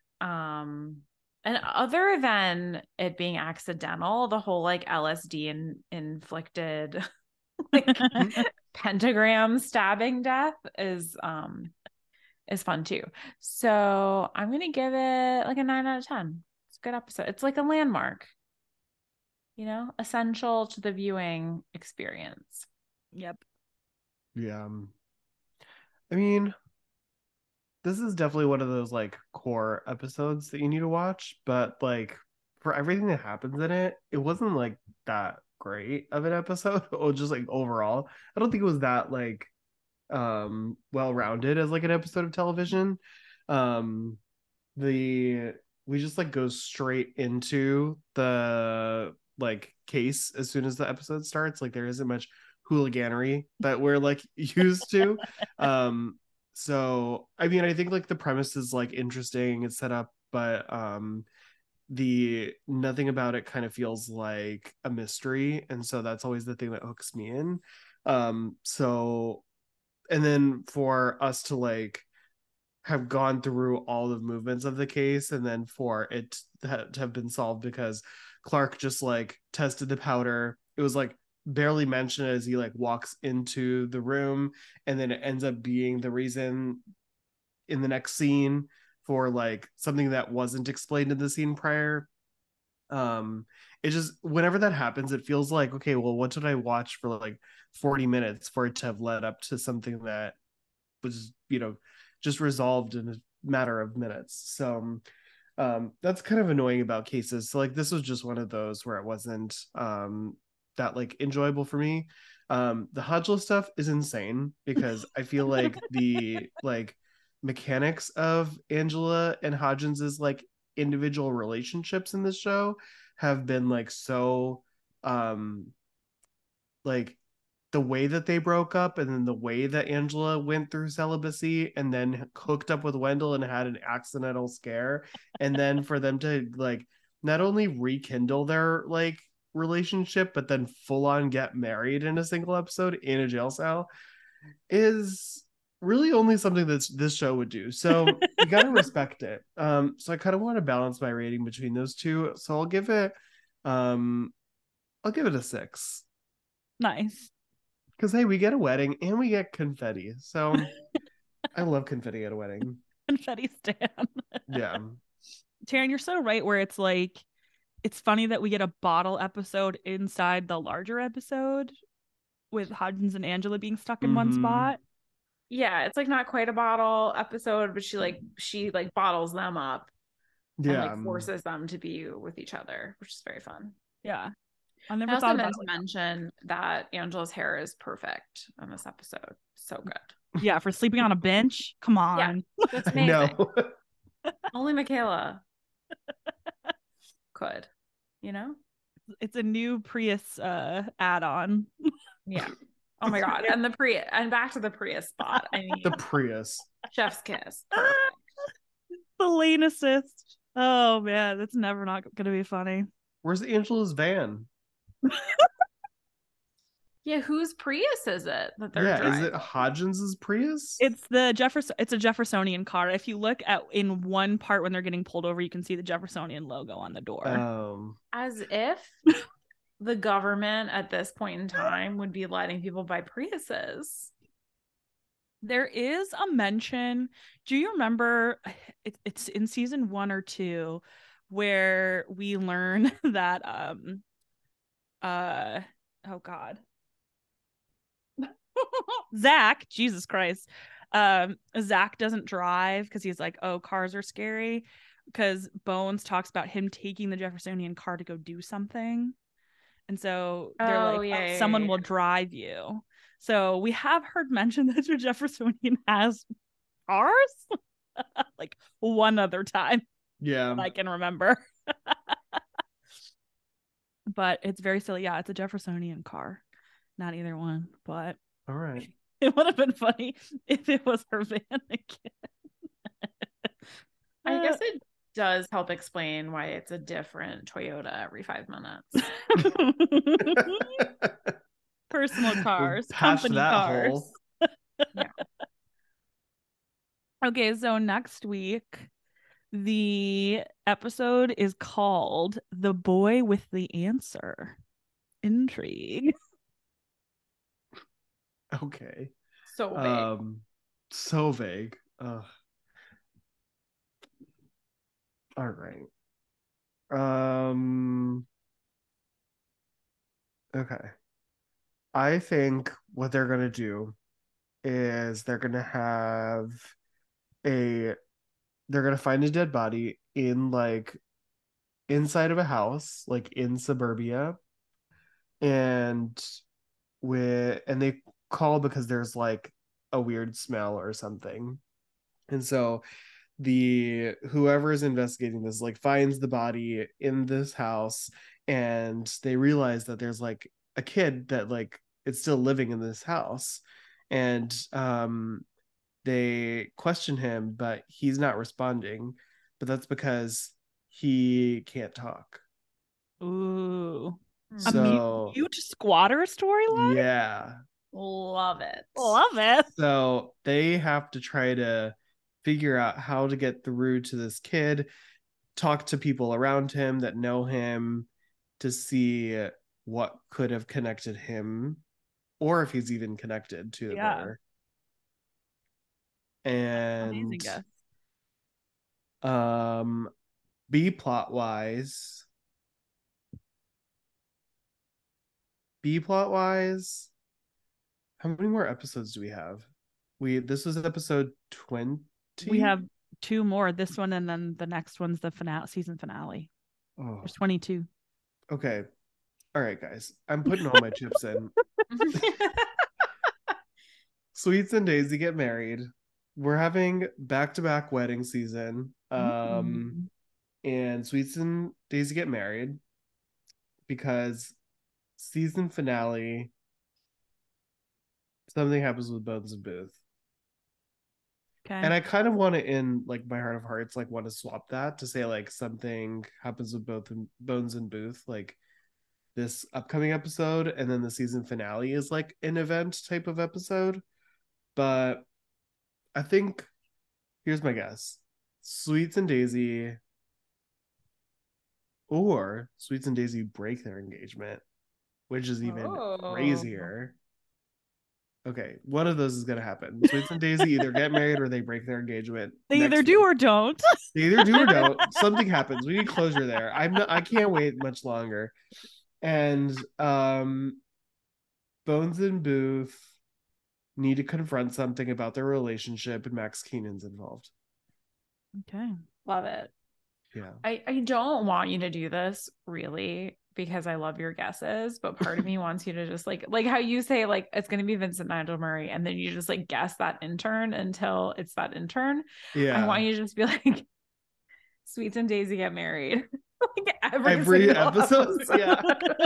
And other than it being accidental, the whole like LSD inflicted like pentagram stabbing death is fun too. So I'm gonna give it like a 9 out of 10. It's a good episode. It's like a landmark, you know, essential to the viewing experience. Yep. Yeah. I mean, this is definitely one of those like core episodes that you need to watch, but like for everything that happens in it, it wasn't like that great of an episode or just like overall. I don't think it was that like well-rounded as like an episode of television. The we just like go straight into the like case as soon as the episode starts. Like there isn't much hooliganery that we're like used to. So I mean, I think like the premise is like interesting, it's set up, but the nothing about it kind of feels like a mystery, and so that's always the thing that hooks me in. So and then for us to like have gone through all the movements of the case and then for it to have been solved because Clark just like tested the powder. It was like barely mentioned as he like walks into the room, and then it ends up being the reason in the next scene for like something that wasn't explained in the scene prior. It just whenever that happens, it feels like, okay, well, what did I watch for like 40 minutes for it to have led up to something that was, you know, just resolved in a matter of minutes. So that's kind of annoying about cases. So like this was just one of those where it wasn't that like enjoyable for me. The Hodgela stuff is insane because I feel like the like mechanics of Angela and Hodgins's like individual relationships in this show have been like so like the way that they broke up and then the way that Angela went through celibacy and then hooked up with Wendell and had an accidental scare, and then for them to like not only rekindle their like relationship but then full on get married in a single episode in a jail cell is really only something that this show would do. So you gotta respect it. So I kind of want to balance my rating between those two. So I'll give it a 6. Nice. Because hey, we get a wedding and we get confetti. So I love confetti at a wedding. Confetti stand. Yeah. Taryn, you're so right where it's like it's funny that we get a bottle episode inside the larger episode with Hodgins and Angela being stuck in one Mhm. spot. Yeah, it's like not quite a bottle episode, but she bottles them up and Yeah. like forces them to be with each other, which is very fun. Yeah. I I never also thought meant about to it. Like mention that Angela's hair is perfect on this episode. So good. that. Yeah, for sleeping on a bench. Come on. That's I amazing. know. Only Michaela could, you know? It's a new Prius add-on. Yeah. Oh my god. And the Prius, and back to the Prius spot. I mean, The Prius. chef's kiss. Perfect. The lane assist. Oh man, that's never not gonna be funny. Where's Angela's van? Yeah, whose Prius is it that they're Yeah, is driving? it Hodgins's Prius? It's a Jeffersonian car. If you look at in one part when they're getting pulled over, you can see the Jeffersonian logo on the door. As if the government at this point in time would be letting people buy Priuses. There is a mention. Do you remember? It's in season 1 or 2 where we learn that oh god, Zach, Jesus Christ, Zach doesn't drive because he's like, oh, cars are scary. Because Bones talks about him taking the Jeffersonian car to go do something, and so they're like, someone will drive you. So we have heard mention that your Jeffersonian has cars, like one other time. Yeah, I can remember. But it's very silly. Yeah, it's a Jeffersonian car, not either one. But all right. it would have been funny if it was her van again. I guess it does help explain why it's a different Toyota every 5 minutes. Personal cars, Patch company that cars. hole. Yeah. Okay, so next week the episode is called "The Boy with the Answer." Intrigue. Okay. So vague. So vague. All right. Okay. I think what they're gonna do is they're gonna find a dead body in like inside of a house, like in suburbia, and they call because there's like a weird smell or something. And so the whoever is investigating this like finds the body in this house, and they realize that there's like a kid that like it's still living in this house, and they question him, but he's not responding, but that's because he can't talk. Ooh. So A mute squatter storyline? yeah, Love it. Love it. so they have to try to figure out how to get through to this kid, talk to people around him that know him to see what could have connected him or if he's even connected to the murder. And B plot wise, how many more episodes do we have? This was episode 20. We have 2 more. This one and then the next one's the season finale. Oh. There's 22. Okay. All right, guys. I'm putting all my chips in. Sweets and Daisy get married. We're having back-to-back wedding season. And Sweets and Daisy get married because season finale, something happens with Bones and Booth. Okay. And I kind of want to, in like my heart of hearts, like want to swap that to say like something happens with both Bones and Booth, like this upcoming episode, and then the season finale is like an event type of episode. But I think here's my guess. Sweets and Daisy or Sweets and Daisy break their engagement, which is even crazier. Okay, one of those is gonna happen. Sweets and Daisy either get married or they break their engagement. They either do or don't. They either do or don't. Something happens. We need closure there. I can't wait much longer. And Bones and Booth need to confront something about their relationship, and Max Keenan's involved. Okay. Love it. Yeah. I don't want you to do this really because I love your guesses, but part of me wants you to just like how you say like it's gonna be Vincent Nigel Murray, and then you just like guess that intern until it's that intern. Yeah. I want you to just be like Sweets and Daisy get married. Like every episode. Yeah.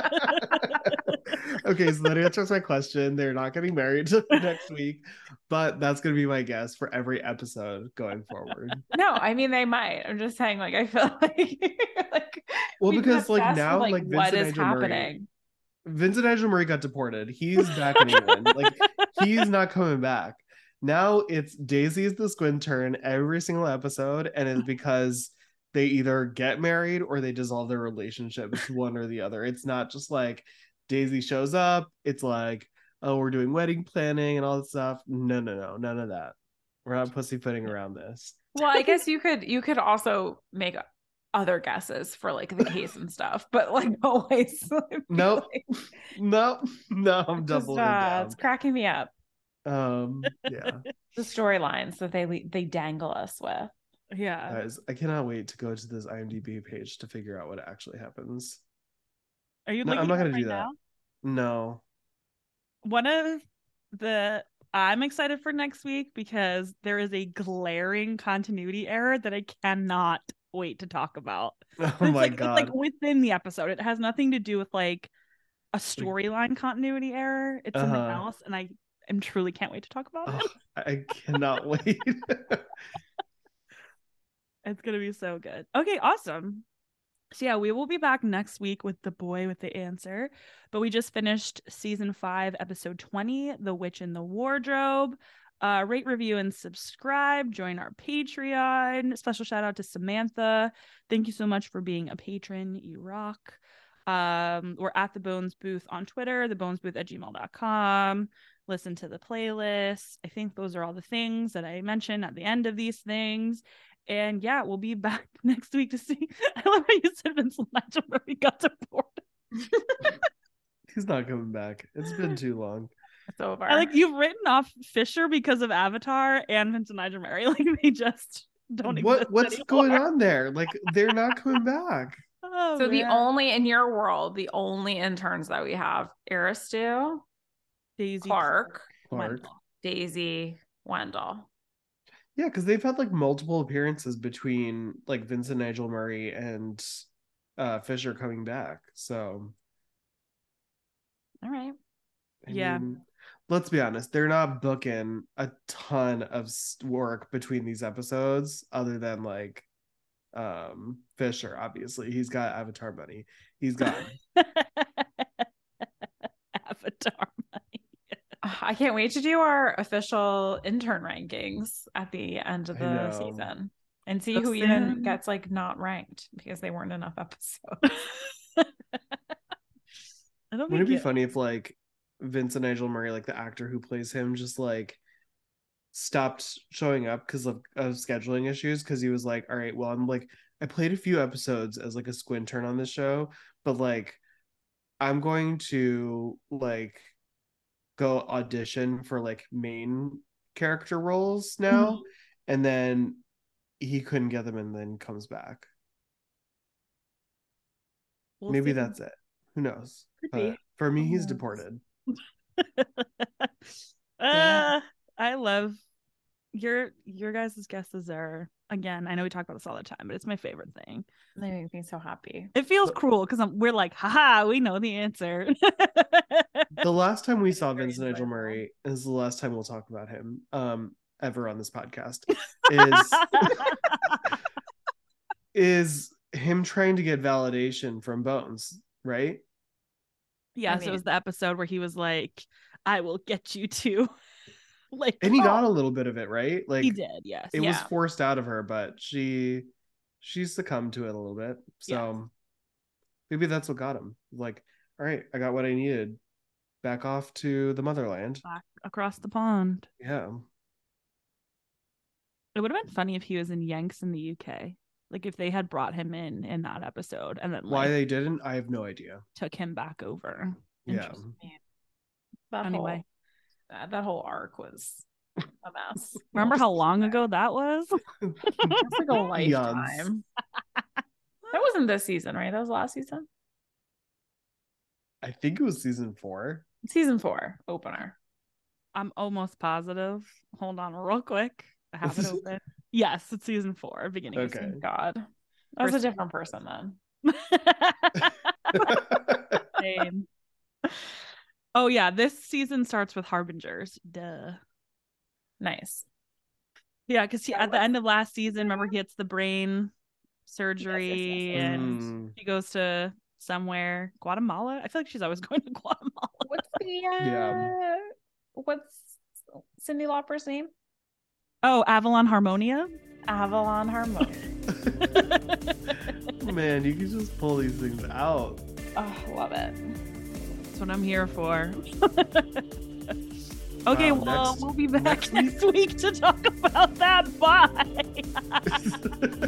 Okay, so that answers my question. They're not getting married next week, but that's gonna be my guess for every episode going forward. No, I mean they might. I'm just saying, like I feel like well, because like now, for, like what Vincent is Nigel happening? Vincent Nigel Murray got deported. He's back in England. Like he's not coming back. Now it's Daisy is the squintern every single episode, and it's because they either get married or they dissolve their relationship. It's one or the other. It's not just like Daisy shows up. It's like, oh, we're doing wedding planning and all that stuff. No, none of that. We're not pussyfooting around this. Well, I guess you could also make other guesses for like the case and stuff, but like always. Nope. No, I'm doubling down. It's cracking me up. Yeah. The storylines that they dangle us with. Yeah. Guys, I cannot wait to go to this IMDb page to figure out what actually happens. Are you? No, I'm not gonna do that. Now? No. One of I'm excited for next week because there is a glaring continuity error that I cannot wait to talk about. Oh my God. It's like within the episode. It has nothing to do with like a storyline continuity error. It's something else, and I truly can't wait to talk about it. I cannot wait. It's gonna be so good. Okay, awesome. So yeah, we will be back next week with The Boy with the Answer. But we just finished season 5, episode 20, The Witch in the Wardrobe. Rate, review, and subscribe. Join our Patreon. Special shout out to Samantha. Thank you so much for being a patron. You rock. We're at The Bones Booth on Twitter, thebonesbooth@gmail.com. Listen to the playlist. I think those are all the things that I mentioned at the end of these things. And yeah, we'll be back next week to see. I love how you said Vincent Nigel Murray got deported. He's not coming back. It's been too long. It's over. You've written off Fisher because of Avatar and Vincent Nigel Murray. Like they just don't exist. What's anymore. going on there? Like they're not coming back. Oh, so man. The only in your world, the only interns that we have, Aristu, Daisy, Clark, Wendell. Daisy, Wendell. Yeah, because they've had like multiple appearances between like Vincent Nigel Murray and Fisher coming back. So, all right. I mean, let's be honest, they're not booking a ton of work between these episodes, other than like Fisher. Obviously, he's got Avatar money. He's got Avatar. I can't wait to do our official intern rankings at the end of the season and see who even gets like not ranked because they weren't enough episodes. Wouldn't it be funny if like Vincent Nigel Murray, like the actor who plays him, just like stopped showing up because of scheduling issues? Because he was like, all right, well, I'm like, I played a few episodes as like a squintern on this show, but like I'm going to like go audition for like main character roles now. And then he couldn't get them and then comes back. Maybe that's it. Who knows? But for me, he's deported. I love your guys' guesses are, again, I know we talk about this all the time, but it's my favorite thing. They make me so happy. It feels cruel because we're like, haha, we know the answer. The last time we saw Vincent Nigel Murray is the last time we'll talk about him ever on this podcast is him trying to get validation from Bones, right? Yeah, so it was the episode where he was like, I will get you to Like, And he got a little bit of it, right? Like he did, yes. it was Yeah. forced out of her, but she succumbed to it a little bit. So maybe that's what got him. Like, all right, I got what I needed. Back off to the motherland. Back across the pond. Yeah. It would have been funny if he was in Yanks in the UK. Like if they had brought him in that episode and then Why like they didn't, I have no idea. took him back over. Yeah. Interesting. That Anyway. that whole arc was a mess. Remember how long ago that was? It's like a lifetime. Eons. That wasn't this season, right? That was last season. I think it was season 4. Season 4 opener. I'm almost positive. Hold on real quick. I have it open. Yes, it's season 4, beginning of Okay. season. God, that was a different person then. Same. Oh yeah, this season starts with Harbingers. Duh. Nice. Yeah, because at the end of last season, remember he gets the brain surgery Yes. and he goes to somewhere, Guatemala. I feel like she's always going to Guatemala. What's the Yeah. what's Cyndi Lauper's name? Oh, Avalon Harmonia. Avalon Harmonia. Man, you can just pull these things out. Oh, love it. That's what I'm here for. Okay, well, we'll be back next week to talk about that. Bye.